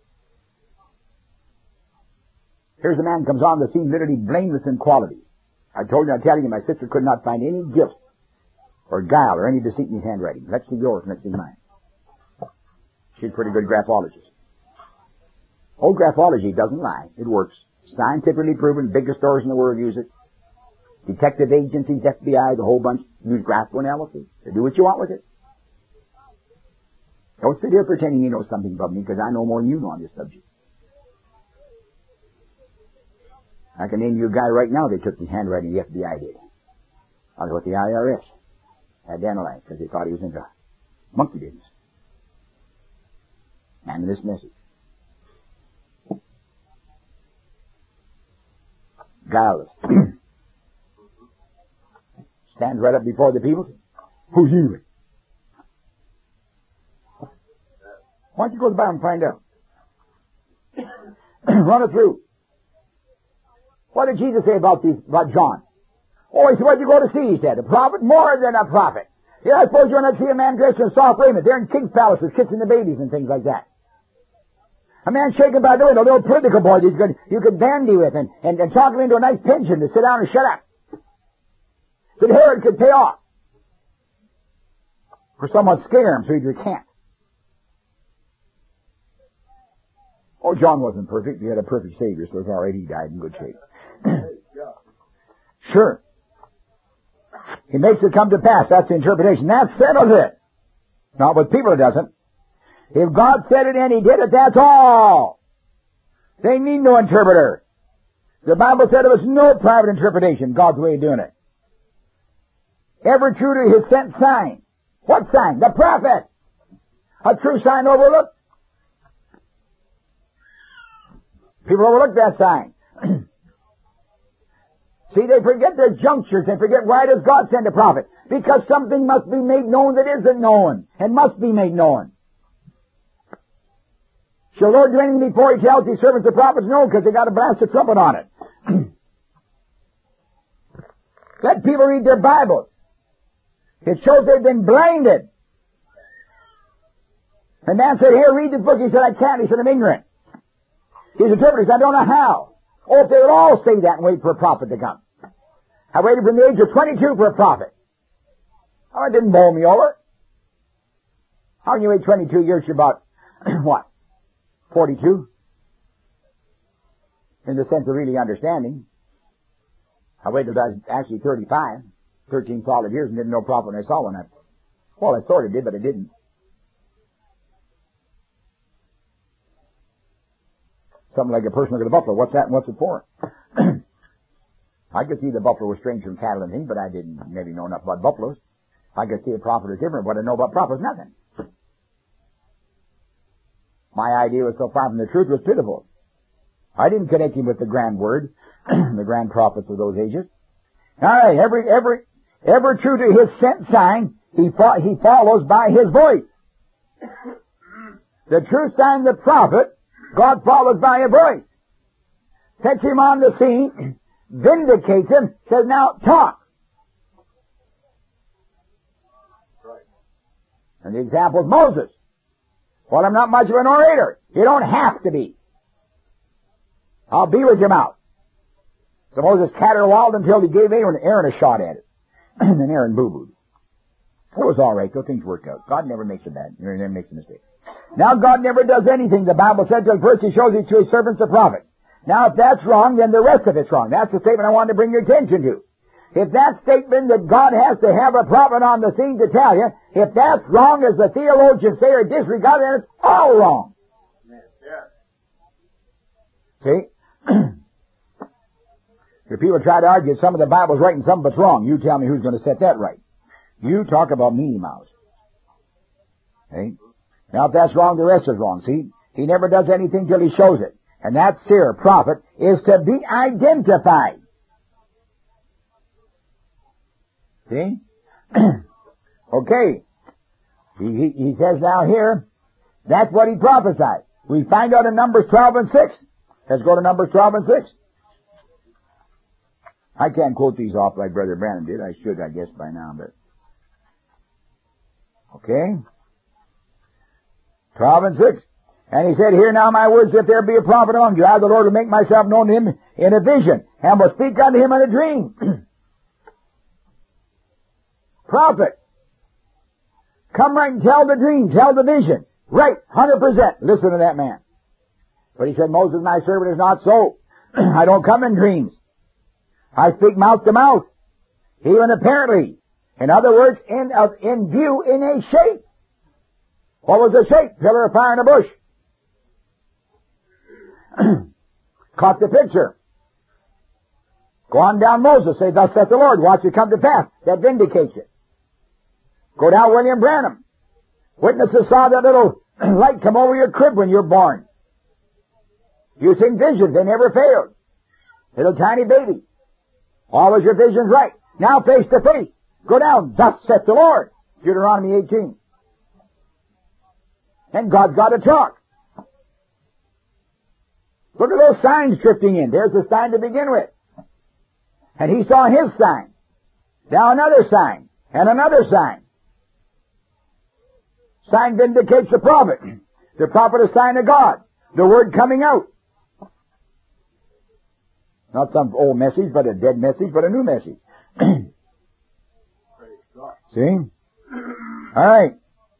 Here's a man comes on the scene literally blameless in quality. I told you, I'm telling you, my sister could not find any guilt or guile or any deceit in his handwriting. Let's see yours, let's see mine. She's a pretty good graphologist. Old graphology doesn't lie. It works. Scientifically proven. Biggest stores in the world use it. Detective agencies, FBI, the whole bunch use graphoanalysis. So do what you want with it. Don't sit here pretending you know something about me, because I know more than you know on this subject. I can name you a guy right now that took the handwriting the FBI did. That's what the IRS had to analyze, because they thought he was into monkey business. And this message. Guileless. Stands right up before the people. Who's you? Why don't you go to the Bible and find out? Run it through. What did Jesus say about John? Oh, he said, what did you go to see? He said, a prophet? More than a prophet. Yeah, I suppose you're not see a man dressed in soft raiment. They're in king's palaces, kissing the babies and things like that. A man shaken by the wind, a little political boy that you could bandy with and talk him into a nice pension to sit down and shut up. That Herod could pay off. For someone scare him so he'd recant. Oh, John wasn't perfect. He had a perfect Savior, so it's all right. He died in good shape. Sure. He makes it come to pass. That's the interpretation. That settles it. Not with people, it doesn't. If God said it and He did it, that's all. They need no interpreter. The Bible said it was no private interpretation, God's way of doing it. Ever true to His sent sign. What sign? The prophet. A true sign overlooked. People overlook that sign. See, they forget their junctures. They forget, why does God send a prophet? Because something must be made known that isn't known, and must be made known. Shall the Lord do anything before He tells His servants the prophets? No, because they got to blast a trumpet on it. Let people read their Bibles. It shows they've been blinded. The man said, here, read this book. He said, I can't. He said, I'm ignorant. His interpreter said, I don't know how. Oh, if they would all say that and wait for a prophet to come. I waited from the age of 22 for a prophet. Oh, it didn't bowl me over. How can you wait 22 years? You're about, what, 42? In the sense of really understanding. I waited until I was actually 35, 13 solid years, and didn't know prophet when I saw one. Well, I sort of did, but I didn't. Something like a person looking at a buffalo. What's that and what's it for? I could see the buffalo was strange from cattle and things, but I didn't maybe know enough about buffaloes. I could see a prophet was different. What I know about prophets, nothing. My idea was so far from the truth was pitiful. I didn't connect him with the grand word, the grand prophets of those ages. All right, ever true to His sent sign, he follows by His voice. The true sign, the prophet, God follows by a voice. Sets him on the scene, vindicates him, says, now talk. Right. And the example is Moses. Well, I'm not much of an orator. You don't have to be. I'll be with your mouth. So Moses caterwauled until he gave Aaron a shot at it. And then Aaron boo-booed. It was all right, though. Things worked out. God never makes a bad, never makes a mistake. Now God never does anything, the Bible said, till first He shows it to His servants, the prophets. Now if that's wrong, then the rest of it's wrong. That's the statement I wanted to bring your attention to. If that statement that God has to have a prophet on the scene to tell you, if that's wrong, as the theologians say, or disregard, then it's all wrong. Yeah. See? If people try to argue some of the Bible's right and some of it's wrong, you tell me who's going to set that right. You talk about Minnie Mouse. Okay? Now if that's wrong, the rest is wrong. See? He never does anything till he shows it. And that seer, prophet, is to be identified. See? Okay. He says now here, that's what he prophesied. We find out in Numbers 12 and 6. Let's go to Numbers 12 and 6. I can't quote these off like Brother Branham did. I should, I guess, by now, but... Okay? 12 and 6. And he said, Hear now my words, if there be a prophet among you, I, the Lord, will make myself known to him in a vision, and will speak unto him in a dream. Prophet. Come right and tell the dream, tell the vision. Right, 100%. Listen to that man. But he said, Moses, my servant, is not so. I don't come in dreams. I speak mouth to mouth, even apparently. In other words, in view, in a shape. What was the shape? Pillar of fire in a bush. Caught the picture. Go on down Moses, say, Thus saith the Lord, watch it come to pass. That vindicates it. Go down William Branham. Witnesses saw that little light come over your crib when you're born. You seen visions, they never failed. Little tiny baby. Always your vision's right. Now face to face. Go down, thus saith the Lord. Deuteronomy 18. And God's got to talk. Look at those signs drifting in. There's the sign to begin with. And he saw his sign. Now another sign. And another sign. Sign vindicates the prophet. The prophet is sign of God. The word coming out. Not some old message, but a dead message, but a new message. See? All right.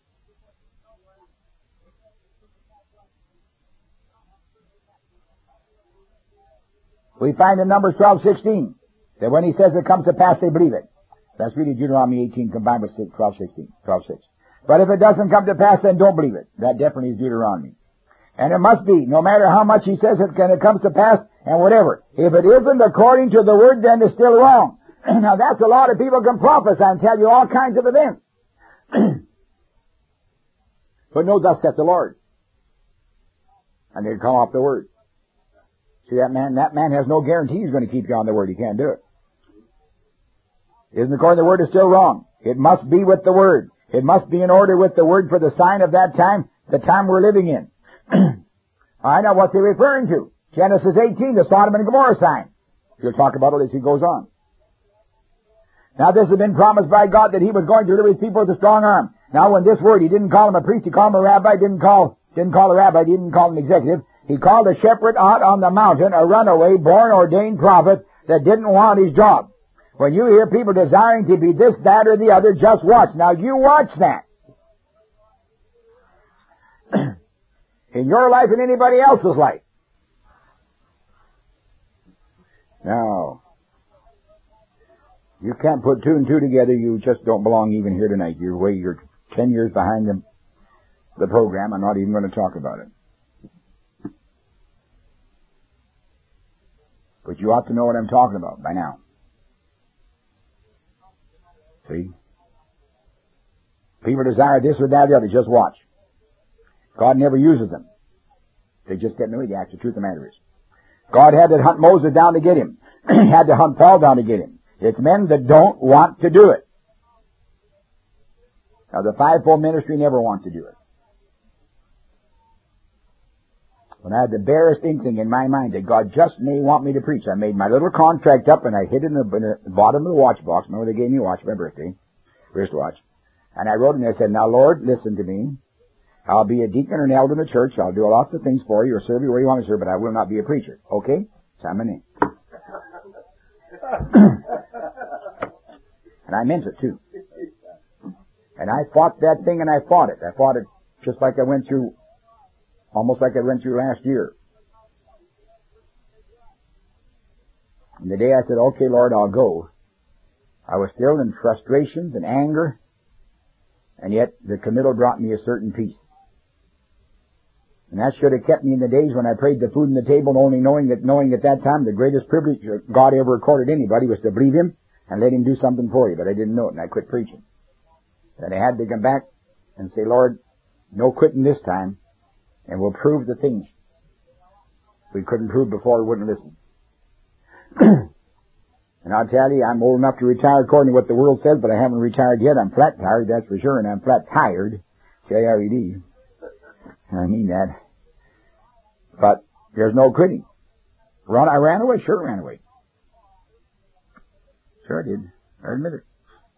We find in Numbers 12:16 that when he says it comes to pass, they believe it. That's really Deuteronomy 18 combined with 12:6. But if it doesn't come to pass, then don't believe it. That definitely is Deuteronomy. And it must be, no matter how much he says it comes to pass, and whatever. If it isn't according to the word, then it's still wrong. Now that's a lot of people can prophesy and tell you all kinds of events. But no, thus saith the Lord. And they call off the word. See that man? That man has no guarantee he's going to keep you on the word. He can't do it. Isn't according to the word is still wrong. It must be with the word. It must be in order with the word for the sign of that time, the time we're living in. I know what they're referring to. Genesis 18, the Sodom and Gomorrah sign. He'll talk about it as he goes on. Now this had been promised by God that he was going to deliver his people with a strong arm. Now when this word, he didn't call him a priest, he called him a rabbi, didn't call a rabbi, didn't call him an executive. He called a shepherd out on the mountain, a runaway, born ordained prophet that didn't want his job. When you hear people desiring to be this, that, or the other, just watch. Now you watch that. In your life and anybody else's life. Now, you can't put two and two together. You just don't belong even here tonight. You're 10 years behind the program. I'm not even going to talk about it. But you ought to know what I'm talking about by now. See? People desire this or that or the other. Just watch. God never uses them. They just get no idea. That's the truth of the matter is. God had to hunt Moses down to get him. Had to hunt Paul down to get him. It's men that don't want to do it. Now the fivefold ministry never wants to do it. When I had the barest inkling in my mind that God just may want me to preach, I made my little contract up and I hid it in the bottom of the watch box. Remember they gave me a watch for my birthday, wristwatch. And I wrote in there, I said, now Lord, listen to me. I'll be a deacon or an elder in the church. I'll do lots of things for you or serve you where you want me to serve, but I will not be a preacher. Okay? Sign my name. And I meant it too. And I fought that thing and I fought it. I fought it just like I went through, almost like I went through last year. And the day I said, okay, Lord, I'll go, I was still in frustrations and anger, and yet the committal brought me a certain peace. And that should have kept me in the days when I prayed the food on the table, only knowing at that time the greatest privilege God ever accorded anybody was to believe Him and let Him do something for you. But I didn't know it, and I quit preaching. Then I had to come back and say, Lord, no quitting this time, and we'll prove the things we couldn't prove before, we wouldn't listen. And I'll tell you, I'm old enough to retire according to what the world says, but I haven't retired yet. I'm flat tired, that's for sure, and I'm flat tired. T-I-R-E-D. I mean that. But there's no quitting. I ran away? Sure ran away. Sure I did. I admit it.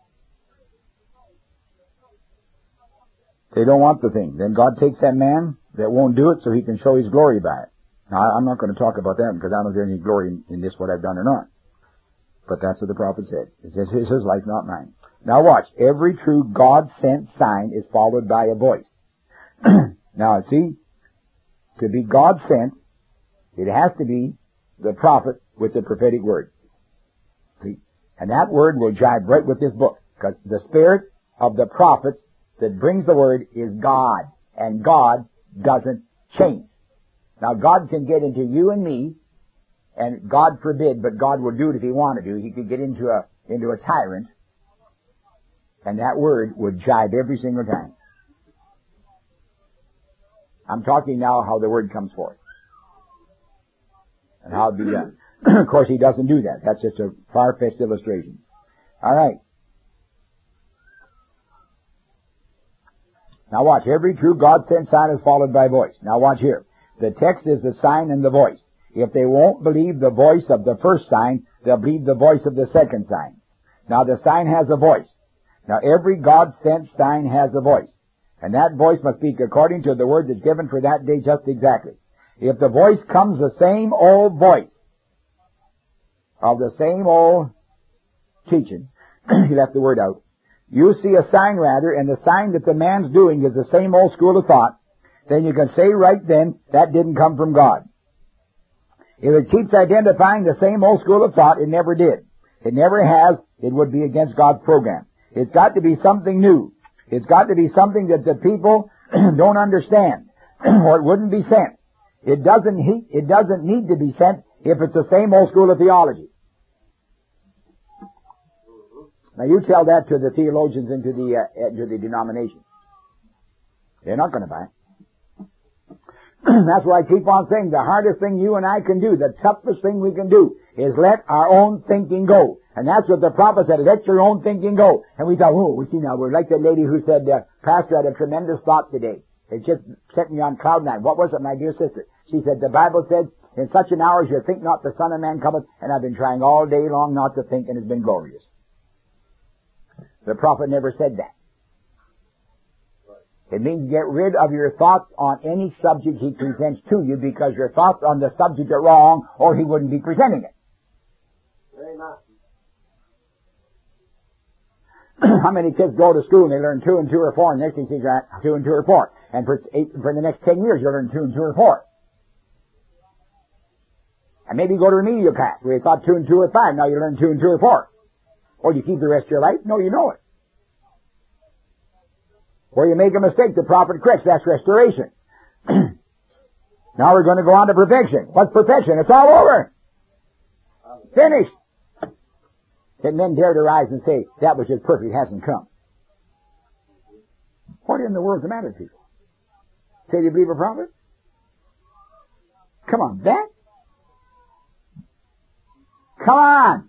They don't want the thing. Then God takes that man that won't do it so He can show His glory by it. Now, I'm not going to talk about that because I don't know if there's any glory in this, what I've done or not. But that's what the prophet said. It says, his life, not mine. Now watch. Every true God-sent sign is followed by a voice. Now, see, to be God-sent, it has to be the prophet with the prophetic word. See? And that word will jive right with this book. Because the spirit of the prophet that brings the word is God. And God doesn't change. Now, God can get into you and me, and God forbid, but God will do it if He wanted to. He could get into a tyrant, and that word would jibe every single time. I'm talking now how the word comes forth and how it be done. Of course, He doesn't do that. That's just a far-fetched illustration. All right. Now watch. Every true God-sent sign is followed by voice. Now watch here. The text is the sign and the voice. If they won't believe the voice of the first sign, they'll believe the voice of the second sign. Now the sign has a voice. Now every God-sent sign has a voice. And that voice must speak according to the word that's given for that day just exactly. If the voice comes the same old voice of the same old teaching, he left the word out. You see a sign rather, and the sign that the man's doing is the same old school of thought, then you can say right then, that didn't come from God. If it keeps identifying the same old school of thought, it never did. It never has. It would be against God's program. It's got to be something new. It's got to be something that the people don't understand, or it wouldn't be sent. It doesn't need to be sent if it's the same old school of theology. Now you tell that to the theologians and to the denomination. They're not going to buy it. That's why I keep on saying the hardest thing you and I can do, the toughest thing we can do, is let our own thinking go. And that's what the prophet said, let your own thinking go. And we thought, we see now, we're like that lady who said, Pastor, I had a tremendous thought today. It just set me on cloud nine. What was it, my dear sister? She said, the Bible said, in such an hour as you think not, the Son of Man cometh, and I've been trying all day long not to think, and it's been glorious. The prophet never said that. It means get rid of your thoughts on any subject he presents to you, because your thoughts on the subject are wrong, or he wouldn't be presenting it. Amen. How many kids go to school and they learn 2 and 2 or 4, and next thing you see 2 and 2 or 4. And for the next 10 years you'll learn 2 and 2 or 4. And maybe you go to remedial class where you thought 2 and 2 or 5, now you learn 2 and 2 or 4. Or you keep the rest of your life? No, you know it. Where you make a mistake, the prophet corrects. That's restoration. Now we're going to go on to perfection. What's perfection? It's all over. Finished. Can men dare to rise and say, that which is perfect hasn't come? What in the world's the matter with people? Say you believe a prophet? Come on, that? Come on.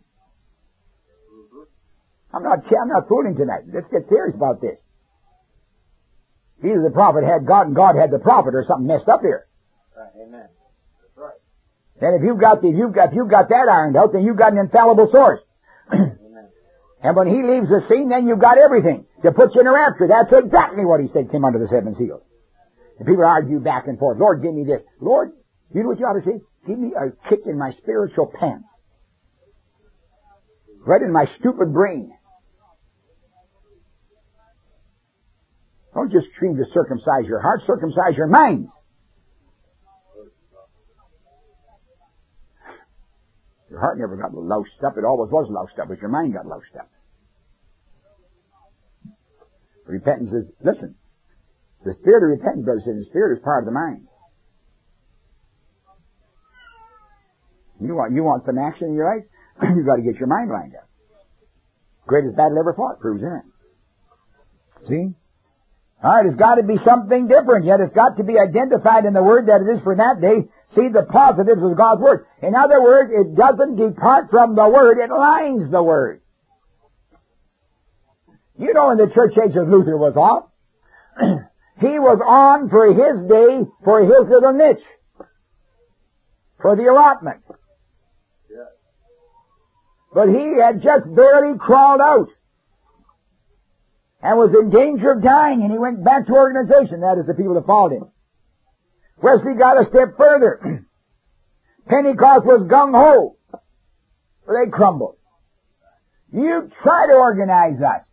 I'm not fooling tonight. Let's get serious about this. Either the prophet had God and God had the prophet, or something messed up here. Right, amen. That's right. Then if you've got that ironed out, then you've got an infallible source. Amen. And when he leaves the scene, then you've got everything to put you in a rapture. That's exactly what he said came under the 7 seals. And people argue back and forth. Lord, give me this. Lord, you know what you ought to say? Give me a kick in my spiritual pants. Right in my stupid brain. Don't just dream to circumcise your heart, circumcise your mind. Your heart never got loused up. It always was loused up, but your mind got loused up. Repentance is, listen, the spirit of repentance, brother, says the spirit is part of the mind. You want some action in your life? You've got to get your mind lined up. Greatest battle ever fought proves that. See? Alright, it's got to be something different, yet it's got to be identified in the Word that it is for that day. See the positives of God's Word. In other words, it doesn't depart from the Word, it lines the Word. You know, in the church age of Luther was off, he was on for his day, for his little niche, for the allotment. But he had just barely crawled out and was in danger of dying, and he went back to organization. That is, the people that followed him. Wesley got a step further. Pentecost was gung-ho. They crumbled. You try to organize us.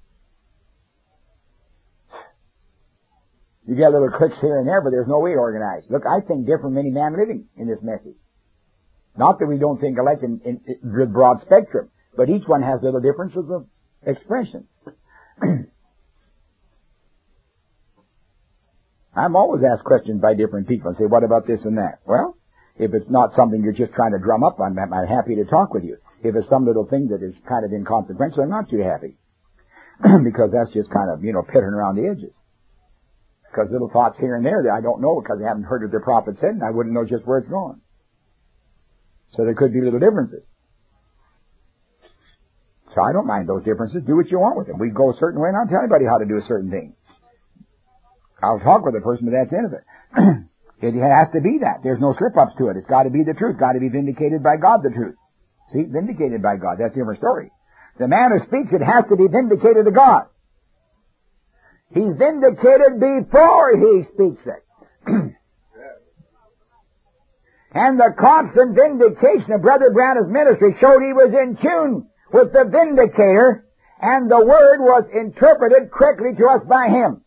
You get little clicks here and there, but there's no way to organize. Look, I think different from any man living in this message. Not that we don't think alike in the broad spectrum, but each one has little differences of expression. I'm always asked questions by different people and say, what about this and that? Well, if it's not something you're just trying to drum up, I'm happy to talk with you. If it's some little thing that is kind of inconsequential, I'm not too happy. Because that's just kind of, pittering around the edges. Because little thoughts here and there that I don't know because I haven't heard what the prophet said, and I wouldn't know just where it's going. So there could be little differences. So I don't mind those differences. Do what you want with them. We go a certain way, and I'll tell anybody how to do a certain thing. I'll talk with a person, but that's the end of it. It has to be that. There's no slip-ups to it. It's got to be the truth. Got to be vindicated by God, the truth. See, vindicated by God. That's a different story. The man who speaks it has to be vindicated to God. He's vindicated before he speaks it. And the constant vindication of Brother Branham's ministry showed he was in tune with the vindicator, and the word was interpreted correctly to us by him.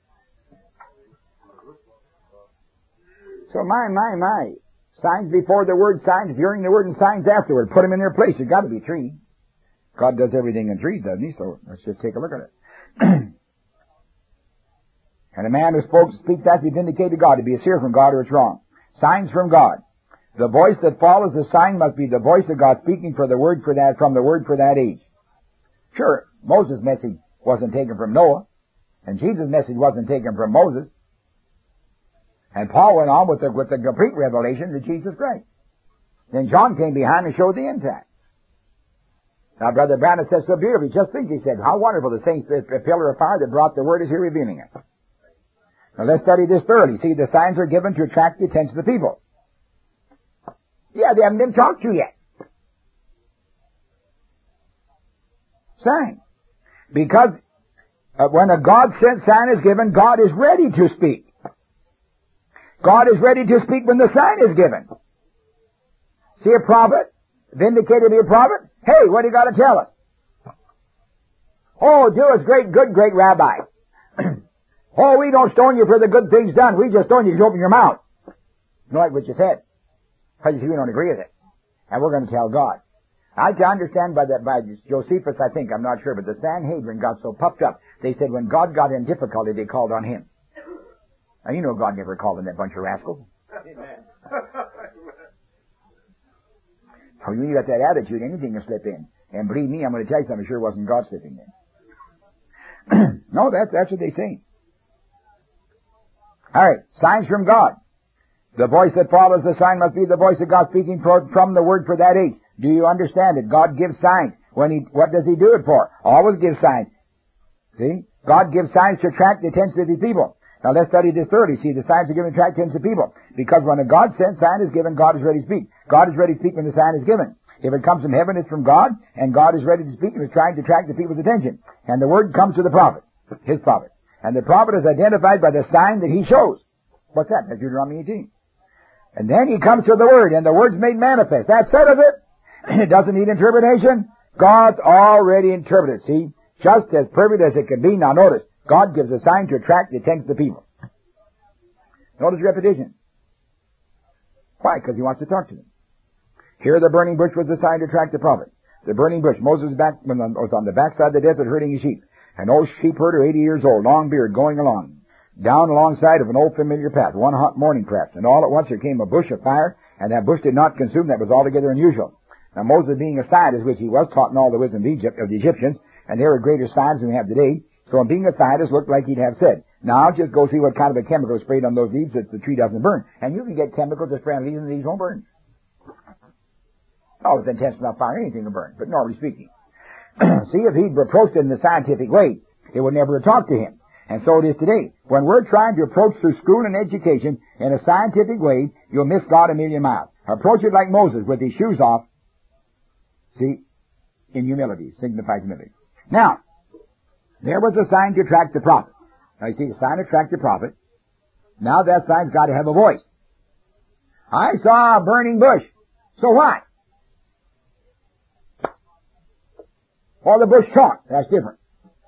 So my. Signs before the word, signs during the word, and signs afterward. Put them in their place. There's got to be three. God does everything in threes, doesn't he? So let's just take a look at it. And a man who speaks has to be vindicated to God, to be a seer from God or it's wrong. Signs from God. The voice that follows the sign must be the voice of God speaking from the word for that age. Sure, Moses' message wasn't taken from Noah, and Jesus' message wasn't taken from Moses. And Paul went on with the complete revelation of Jesus Christ. Then John came behind and showed the end time. Now, Brother Branham says so beautifully. Just think, he said, how wonderful the saints, the pillar of fire that brought the word is here revealing it. Now, let's study this thoroughly. See, the signs are given to attract the attention of the people. Yeah, they haven't been talked to yet. Sign. Because when a God-sent sign is given, God is ready to speak. God is ready to speak when the sign is given. See a prophet? Vindicated to be a prophet? Hey, what do you got to tell us? Oh, do us great rabbi. Oh, we don't stone you for the good things done. We just stone you to open your mouth. You know, like what you said. Because you see, we don't agree with it. And we're going to tell God. I can understand by Josephus, I think, I'm not sure, but the Sanhedrin got so puffed up. They said when God got in difficulty, they called on him. Now, you know God never called on that bunch of rascals. Amen. So when you got that attitude, anything can slip in. And believe me, I'm going to tell you something, it sure wasn't God slipping in. No, that's what they say. Alright, signs from God. The voice that follows the sign must be the voice of God speaking from the word for that age. Do you understand it? God gives signs. What does he do it for? Always gives signs. See? God gives signs to attract the attention of these people. Now let's study this thoroughly. See, the signs are given to attract the attention of people. Because when a God-sent sign is given, God is ready to speak. God is ready to speak when the sign is given. If it comes from heaven, it's from God, and God is ready to speak and is trying to attract the people's attention. And the word comes to the prophet, his prophet. And the prophet is identified by the sign that he shows. What's that? That's Deuteronomy 18. And then he comes to the word, and the word's made manifest. That's it of it. It doesn't need interpretation. God's already interpreted. See? Just as perfect as it can be. Now notice, God gives a sign to attract the attention of the people. Notice repetition. Why? Because he wants to talk to them. Here the burning bush was the sign to attract the prophet. The burning bush. Moses was on the backside of the desert herding his sheep. An old sheep herder, 80 years old, long beard, going along. Down alongside of an old familiar path, one hot morning perhaps, and all at once there came a bush of fire, And that bush did not consume. That was altogether unusual. Now Moses, being a scientist, which he was, taught in all the wisdom of the Egyptians, and they were greater scientists than we have today. So in being a scientist, looked like he'd have said, now just go see what kind of a chemical is sprayed on those leaves that the tree doesn't burn. And you can get chemicals that spray on leaves and the leaves won't burn. Oh, with intense enough fire, anything will burn, but normally speaking. See, if he'd approached it in the scientific way, they would never have talked to him. And so it is today. When we're trying to approach through school and education in a scientific way, you'll miss God a million miles. Approach it like Moses with his shoes off. See, in humility, signifies humility. Now, there was a sign to attract the prophet. Now you see, the sign to attract the prophet. Now that sign's got to have a voice. I saw a burning bush. So what? Or the bush talked. That's different.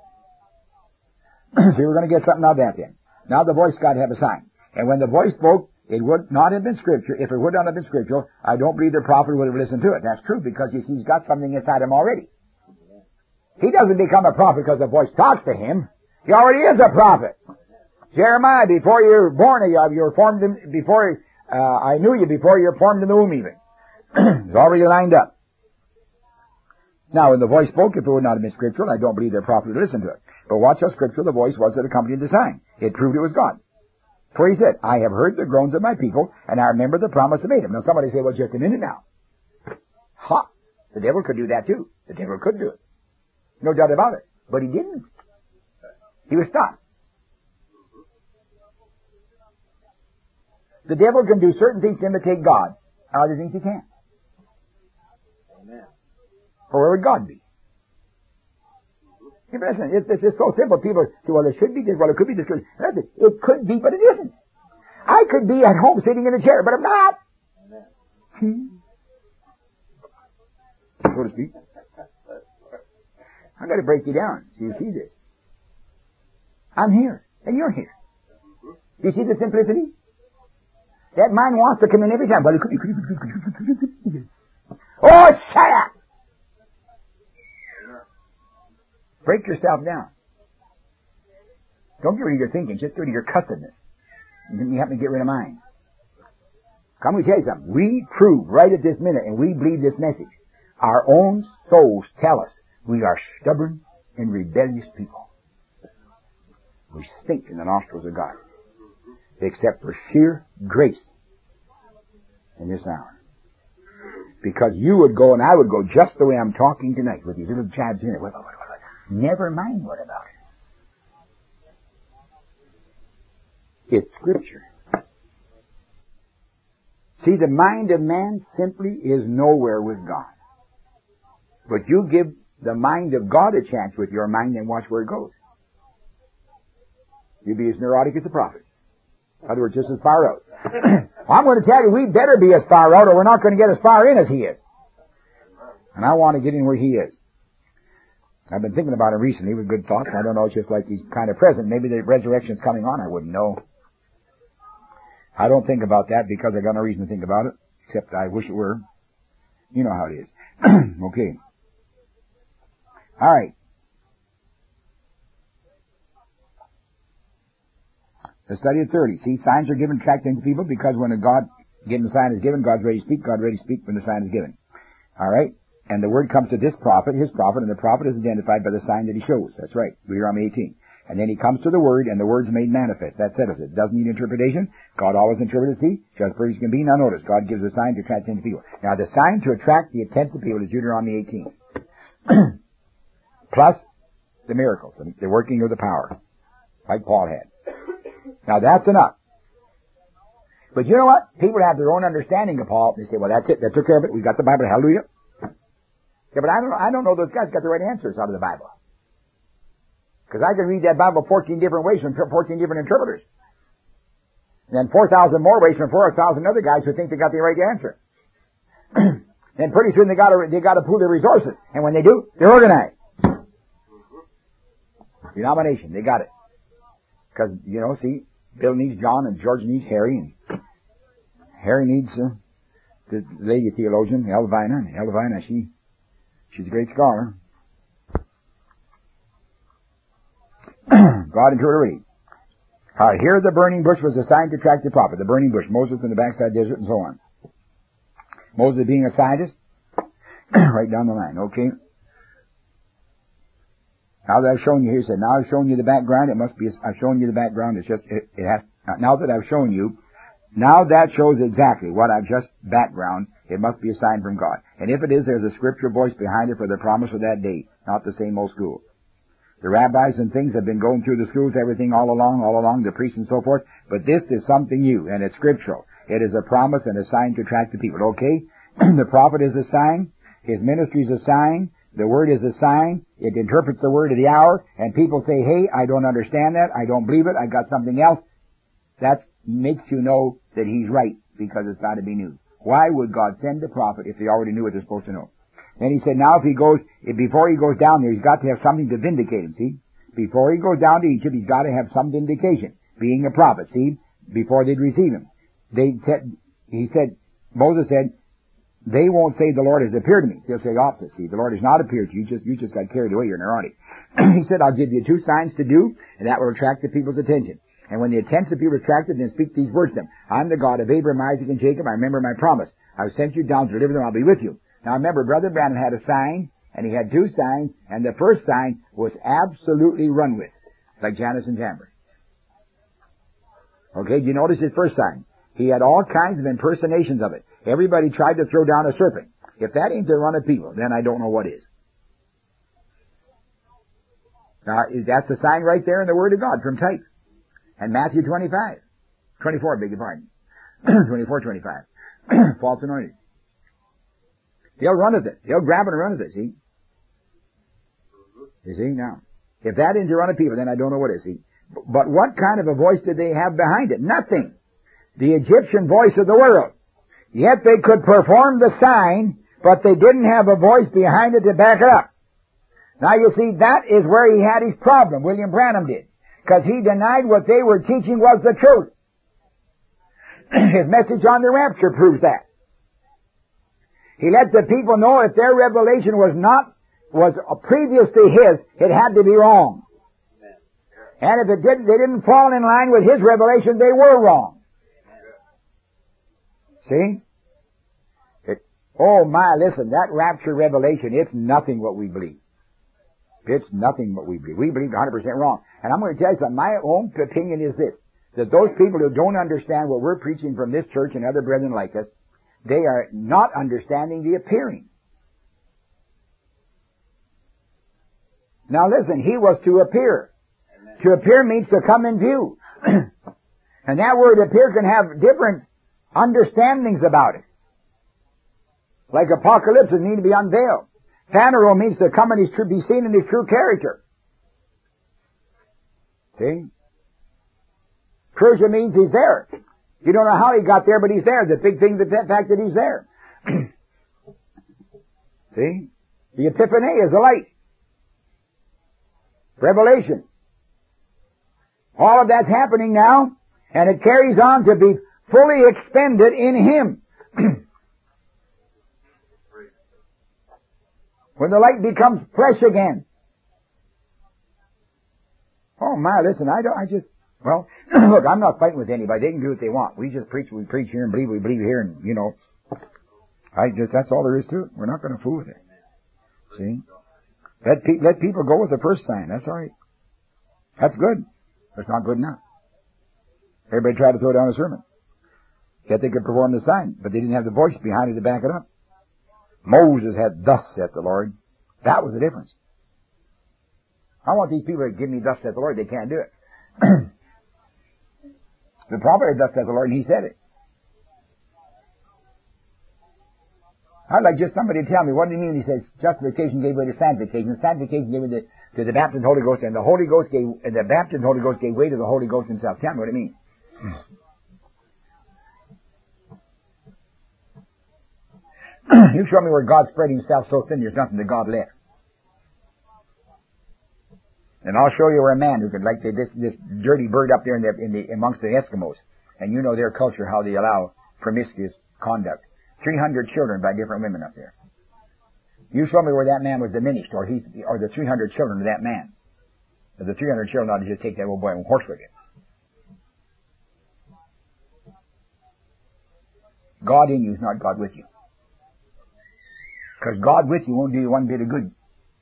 See, we're going to get something out of that then. Now the voice got to have a sign. And when the voice spoke, it would not have been scripture. If it would not have been scriptural, I don't believe the prophet would have listened to it. That's true, because you see, he's got something inside him already. He doesn't become a prophet because the voice talks to him. He already is a prophet. Jeremiah, before you were born, you were formed before, I knew you before you were formed in the womb even. It's already lined up. Now, when the voice spoke, if it would not have been scriptural, I don't believe the prophet would listen to it. But watch how scriptural the voice was that accompanied the sign. It proved it was God. For he said, I have heard the groans of my people, and I remember the promise I made him. Now somebody say, well, just a minute now. Ha! The devil could do that too. The devil could do it. No doubt about it. But he didn't. He was stopped. The devil can do certain things to imitate God. Other things he can't. Amen. For where would God be? Listen, it's just so simple. People say, well, it should be this, well, it could be this. Listen, it could be, but it isn't. I could be at home sitting in a chair, but I'm not. So to speak. I've got to break you down so you see this. I'm here, and you're here. You see the simplicity? That mind wants to come in every time. Well, it could be. Oh, shut up! Break yourself down. Don't get rid of your thinking, just get rid of your cussedness. And then you have to get rid of mine. Come, we tell you something. We prove right at this minute, and we believe this message. Our own souls tell us we are stubborn and rebellious people. We stink in the nostrils of God. Except for sheer grace in this hour. Because you would go and I would go just the way I'm talking tonight with these little jabs in it. Never mind what about it. It's Scripture. See, the mind of man simply is nowhere with God. But you give the mind of God a chance with your mind and watch where it goes. You'll be as neurotic as the prophet. In other words, just as far out. I'm going to tell you, we better be as far out or we're not going to get as far in as he is. And I want to get in where he is. I've been thinking about him recently with good thoughts. I don't know, it's just like he's kind of present. Maybe the resurrection's coming on, I wouldn't know. I don't think about that because I got no reason to think about it, except I wish it were. You know how it is. Okay. All right. The study of 30. See, signs are given attracting to people because when a God given sign is given, God's ready to speak. God's ready to speak when the sign is given. All right. And the word comes to this prophet, his prophet, and the prophet is identified by the sign that he shows. That's right. Deuteronomy 18. And then he comes to the word, and the word's made manifest. That settles it. Doesn't need interpretation. God always interprets. See, just as can be. Now notice, God gives a sign to attract into people. Now the sign to attract the attention of people is Deuteronomy 18. Plus the miracles, the working of the power, like Paul had. Now that's enough. But you know what? People have their own understanding of Paul. They say, well, that's it. That took care of it. We got the Bible. Hallelujah. Yeah, but I don't know those guys got the right answers out of the Bible. Because I can read that Bible 14 different ways from 14 different interpreters. And then 4,000 more ways from 4,000 other guys who think they got the right answer. Then pretty soon they got to pool their resources. And when they do, they're organized. Denomination, they got it. Because, you know, see, Bill needs John and George needs Harry and Harry needs the lady theologian, Elvina. And Elvina, she's a great scholar. God interpreted. Here the burning bush was a sign to attract the prophet. The burning bush, Moses in the backside desert and so on. Moses being a scientist? Right down the line, okay? Now that I've shown you, he said, now I've shown you the background, it must be, I've shown you the background, it's just, it has, now that I've shown you, now that shows exactly what I've just background, it must be a sign from God. And if it is, there's a scripture voice behind it for the promise of that day, not the same old school. The rabbis and things have been going through the schools, everything all along, the priests and so forth, but this is something new, and it's scriptural. It is a promise and a sign to attract the people, okay? The prophet is a sign, his ministry is a sign, the word is a sign, it interprets the word of the hour, and people say, hey, I don't understand that, I don't believe it, I got something else. That makes you know that he's right, because it's got to be new. Why would God send a prophet if they already knew what they're supposed to know? Then he said, now before he goes down there, he's got to have something to vindicate him, see? Before he goes down to Egypt, he's got to have some vindication, being a prophet, see? Before they'd receive him. Moses said, they won't say the Lord has appeared to me. They'll say opposite. See, the Lord has not appeared to you. You just got carried away. You're neurotic. He said, I'll give you 2 signs to do, and that will attract the people's attention. And when the attention of people is attracted, then speak these words to them. I'm the God of Abraham, Isaac, and Jacob. I remember my promise. I've sent you down to deliver them. I'll be with you. Now remember, Brother Branham had a sign, and he had 2 signs, and the first sign was absolutely run with, like Janus and Jambres. Okay, do you notice his first sign? He had all kinds of impersonations of it. Everybody tried to throw down a serpent. If that ain't the run of people, then I don't know what is. Now, that's the sign right there in the Word of God from type. And Matthew 24, beg your pardon. 24:25. False anointing. They'll run with it. They'll grab it and run with it, see? You see, now. If that ain't the run of people, then I don't know what is, see? But what kind of a voice did they have behind it? Nothing. The Egyptian voice of the world. Yet they could perform the sign, but they didn't have a voice behind it to back it up. Now you see, that is where he had his problem, William Branham did. Because he denied what they were teaching was the truth. His message on the rapture proves that. He let the people know if their revelation was previous to his, it had to be wrong. And if they didn't fall in line with his revelation, they were wrong. See? Listen, that rapture revelation, it's nothing what we believe. It's nothing what we believe. We believe 100% wrong. And I'm going to tell you something. My own opinion is this, that those people who don't understand what we're preaching from this church and other brethren like us, they are not understanding the appearing. Now listen, he was to appear. To appear means to come in view. And that word appear can have different understandings about it. Like apocalypse, it means to be unveiled. Phaneroo means to come and be seen in his true character. See? Crucia means he's there. You don't know how he got there, but he's there. The big thing is the fact that he's there. See? The epiphany is the light. Revelation. All of that's happening now, and it carries on to be fully expended in him. When the light becomes flesh again. Oh my, listen, look, I'm not fighting with anybody. They can do what they want. We just preach here and believe we believe here, and that's all there is to it. We're not going to fool with it. See? Let people go with the first sign. That's all right. That's good. But it's not good enough. Everybody tried to throw down a sermon. Yet they could perform the sign, but they didn't have the voice behind it to back it up. Moses had, thus saith the Lord. That was the difference. I want these people to give me thus saith the Lord. They can't do it. The prophet had thus saith the Lord, and he said it. I'd like just somebody to tell me, what do you mean? He says, justification gave way to sanctification. Sanctification gave way to the baptism of the Holy Ghost, and the baptism of the Holy Ghost gave way to the Holy Ghost himself. Tell me what it means. You show me where God spread himself so thin there's nothing that God left. And I'll show you where a man who could, like this dirty bird up there amongst the Eskimos, and you know their culture, how they allow promiscuous conduct. 300 children by different women up there. You show me where that man was diminished, or the 300 children of that man. Or the 300 children ought to just take that old boy and horsewhip him. God in you is not God with you. Because God with you won't do you one bit of good.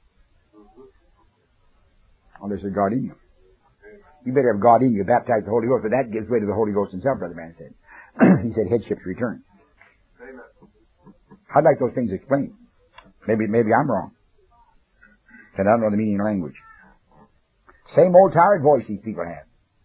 Unless there's God in you. You better have God in you, baptized the Holy Ghost, but that gives way to the Holy Ghost himself, Brother Branham said. He said headship's return. I'd like those things explained. Maybe I'm wrong. And I don't know the meaning of language. Same old tired voice these people have.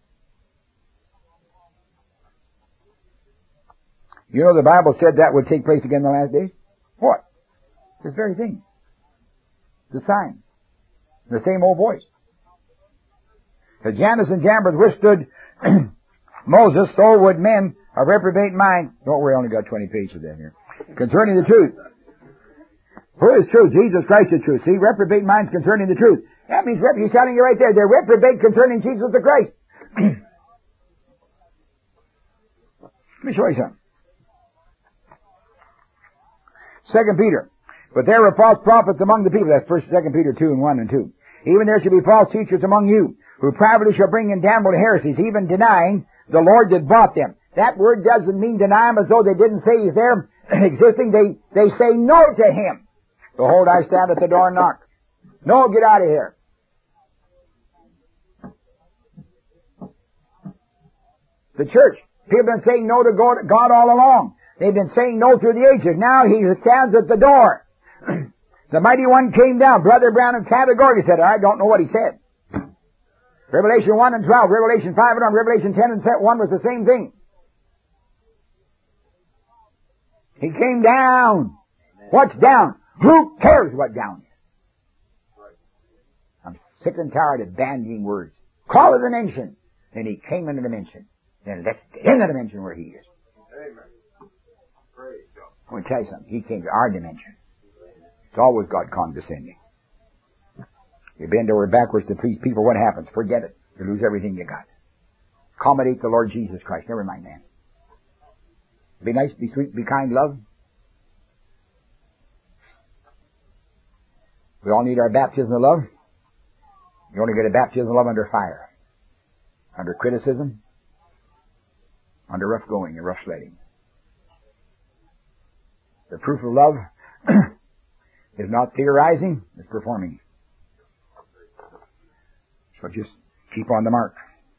You know the Bible said that would take place again in the last days? What? This very thing. The sign. The same old voice. The Jannes and Jambres withstood Moses, so would men of reprobate mind. Don't worry, I only got 20 pages of that here. Concerning the truth. Who is truth? Jesus Christ is truth. See, reprobate minds concerning the truth. That means he's telling you right there, they're reprobate concerning Jesus the Christ. Let me show you something. 2 Peter. But there were false prophets among the people. That's 2 Peter 2 and 1 and 2. Even there shall be false teachers among you, who privately shall bring in damnable heresies, even denying the Lord that bought them. That word doesn't mean deny him as though they didn't say he's there existing. They say no to him. Behold, I stand at the door and knock. No, get out of here. The church. People have been saying no to God all along. They've been saying no through the ages. Now he stands at the door. The mighty one came down. Brother Branham categorically said, I don't know what he said. Revelation 1 and 12, Revelation 5 and 1, Revelation 10 and 1 was the same thing. He came down. What's down? Who cares what down is? I'm sick and tired of bandying words. Call it a dimension. Then he came in the dimension. Then let's get in the dimension where he is. Amen. Praise God. I want to tell you something. He came to our dimension. It's always God condescending. You bend over backwards to please people, what happens? Forget it. You lose everything you got. Accommodate the Lord Jesus Christ. Never mind man. Be nice, be sweet, be kind, love. We all need our baptism of love. You only get a baptism of love under fire. Under criticism. Under rough going and rough sledding. The proof of love is not theorizing, it's performing. So just keep on the mark.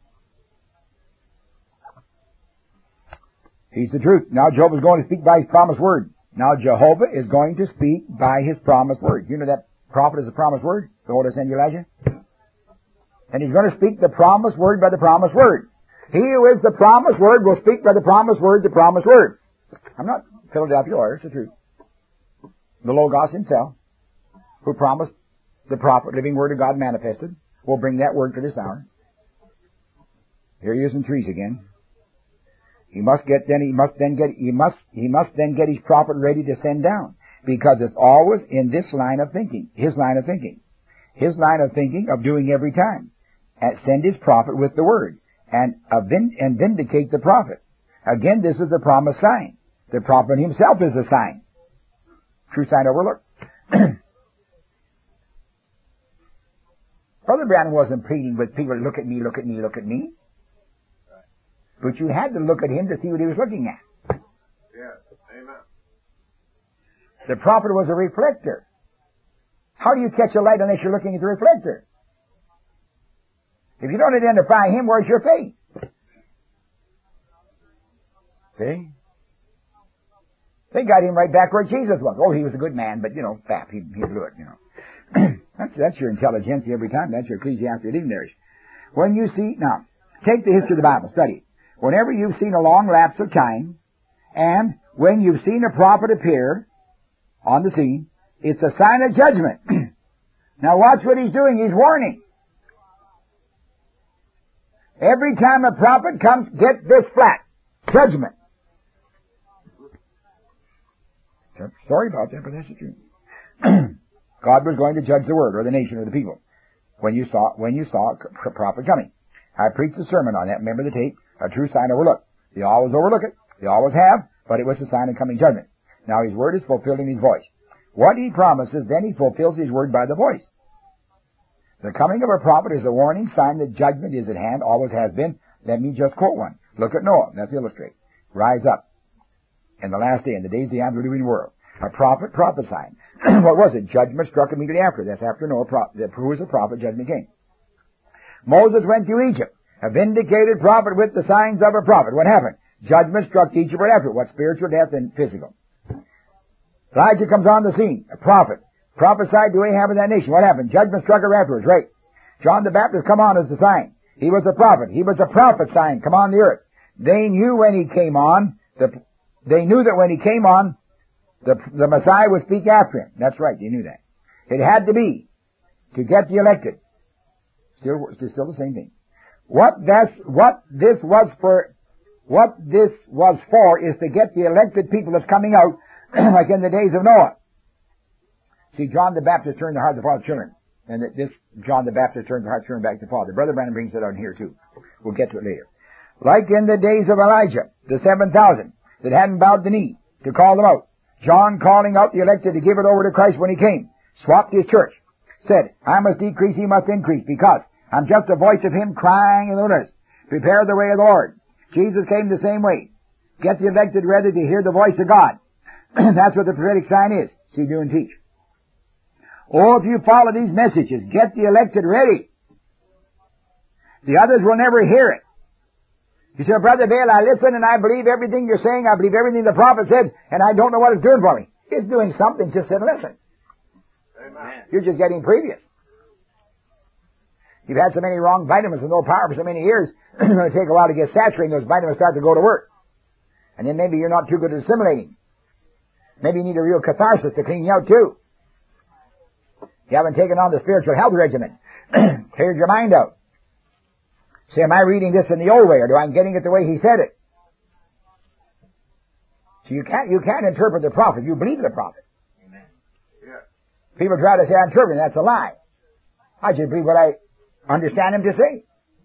He's the truth. Now Jehovah is going to speak by his promised word. Now Jehovah is going to speak by his promised word. You know that prophet is a promised word? The Lord has sent Elijah. And he's going to speak the promised word by the promised word. He who is the promised word will speak by the promised word, the promised word. I'm not Philadelphia lawyer, it's the truth. The Logos himself, who promised the prophet, living word of God manifested, will bring that word to this hour. Here he is in trees again. He must then get his prophet ready to send down, because it's always in this line of thinking, his line of thinking. His line of thinking of doing every time. And send his prophet with the word and vindicate the prophet. Again, this is a promised sign. The prophet himself is a sign. True sign overlooked. Brother Branham wasn't pleading with people, look at me, look at me, look at me. But you had to look at him to see what he was looking at. Yes. Amen. The prophet was a reflector. How do you catch a light unless you're looking at the reflector? If you don't identify him, where's your faith? See? They got him right back where Jesus was. Oh, he was a good man, but, fap, he blew it, That's your intelligentsia every time. That's your Ecclesiastes dignitaries. When you see, now, take the history of the Bible, study it. Whenever you've seen a long lapse of time, and when you've seen a prophet appear on the scene, it's a sign of judgment. Now watch what he's doing. He's warning. Every time a prophet comes, get this flat. Judgment. Sorry about that, but that's the truth. God was going to judge the world, or the nation, or the people, when you saw a prophet coming. I preached a sermon on that. Remember the tape? A true sign overlooked. They always overlook it. They always have, but it was a sign of coming judgment. Now his word is fulfilled in his voice. What he promises, then he fulfills his word by the voice. The coming of a prophet is a warning sign that judgment is at hand, always has been. Let me just quote one. Look at Noah. That's illustrate. Rise up in the last day, in the days of the antediluvian world. A prophet prophesied. What was it? Judgment struck immediately after. That's after Noah, who was a prophet, judgment came. Moses went to Egypt, a vindicated prophet with the signs of a prophet. What happened? Judgment struck Egypt right after. What? Spiritual death and physical. Elijah comes on the scene, a prophet, prophesied to Ahab and that nation. What happened? Judgment struck her afterwards, right? John the Baptist come on as a sign. He was a prophet. He was a prophet sign come on the earth. They knew when he came on, they knew that when he came on, the Messiah would speak after him. That's right, they knew that. It had to be to get the elected. Still the same thing. What this was for is to get the elected people that's coming out, like in the days of Noah. See, John the Baptist turned the heart of the Father's children. And this John the Baptist turned the heart of children back to the Father. Brother Branham brings it out here too. We'll get to it later. Like in the days of Elijah, the 7,000 that hadn't bowed the knee to call them out. John calling out the elected to give it over to Christ when he came. Swapped his church. Said, I must decrease, he must increase, because I'm just a voice of him crying in the wilderness. Prepare the way of the Lord. Jesus came the same way. Get the elected ready to hear the voice of God. That's what the prophetic sign is. See, do and teach. Oh, if you follow these messages, get the elected ready. The others will never hear it. You say, Brother Dale, I listen and I believe everything you're saying. I believe everything the prophet said, and I don't know what it's doing for me. It's doing something. Just sit and listen. Amen. You're just getting previous. You've had so many wrong vitamins with no power for so many years, it's going to take a while to get saturated and those vitamins start to go to work. And then maybe you're not too good at assimilating. Maybe you need a real catharsis to clean you out too. You haven't taken on the spiritual health regimen. Cleared your mind out. Say, am I reading this in the old way, or am I getting it the way he said it? So you can't interpret the prophet. You believe the prophet. Amen. Yeah. People try to say I'm interpreting. That's a lie. I just believe what I understand him to say.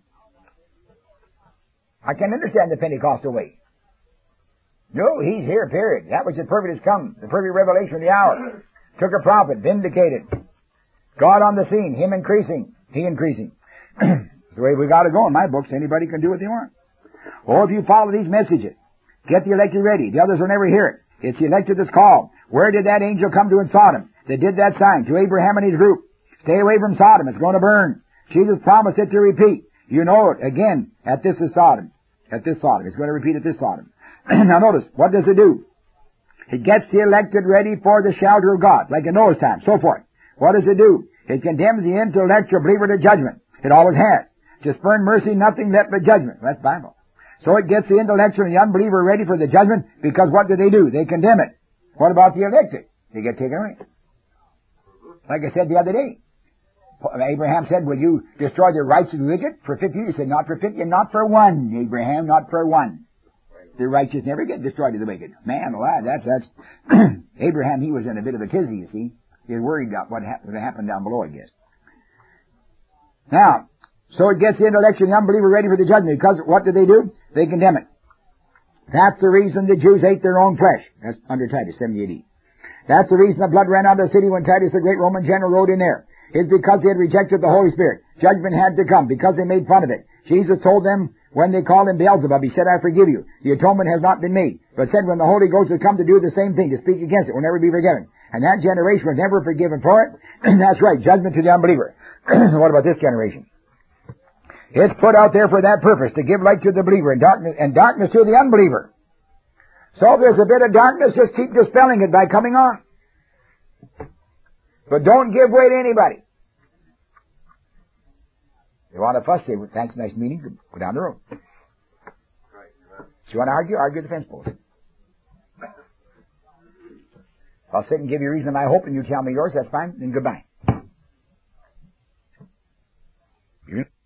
I can't understand the Pentecostal way. No, he's here, period. That which is perfect has come. The perfect revelation of the hour. Took a prophet, vindicated. God on the scene, him increasing, he increasing. That's the way we got to go in my books. Anybody can do what they want. Or if you follow these messages, get the elected ready. The others will never hear it. It's the elected that's called. Where did that angel come to in Sodom? They did that sign to Abraham and his group. Stay away from Sodom. It's going to burn. Jesus promised it to repeat. You know it. Again, at this is Sodom. At this Sodom. It's going to repeat at this Sodom. Now notice, what does it do? It gets the elected ready for the shelter of God, like in Noah's time, so forth. What does it do? It condemns the intellectual believer to judgment. It always has. To spurn mercy, nothing left but judgment. That's Bible. So it gets the intellectual and the unbeliever ready for the judgment, because what do? They condemn it. What about the elected? They get taken away. Like I said the other day, Abraham said, will you destroy the righteous and wicked for 50 years? He said, not for 50 and not for one, Abraham, not for one. The righteous never get destroyed to the wicked. Man alive, that's Abraham, he was in a bit of a tizzy, you see. He was worried about what happened down below, I guess. Now, so it gets the intellectual and the unbeliever ready for the judgment, because what do? They condemn it. That's the reason the Jews ate their own flesh. That's under Titus, 70 AD. That's the reason the blood ran out of the city when Titus, the great Roman general, rode in there. It's because they had rejected the Holy Spirit. Judgment had to come because they made fun of it. Jesus told them when they called him Beelzebub, he said, I forgive you. The atonement has not been made. But said when the Holy Ghost would come to do the same thing, to speak against it, will never be forgiven. And that generation was never forgiven for it. That's right, judgment to the unbeliever. What about this generation? It's put out there for that purpose, to give light to the believer and darkness to the unbeliever. So if there's a bit of darkness, just keep dispelling it by coming on. But don't give way to anybody. If you want to fuss, say, thanks, nice meeting, go down the road. If you want to argue at the fence post. I'll sit and give you a reason of my hope and you tell me yours, that's fine, then goodbye.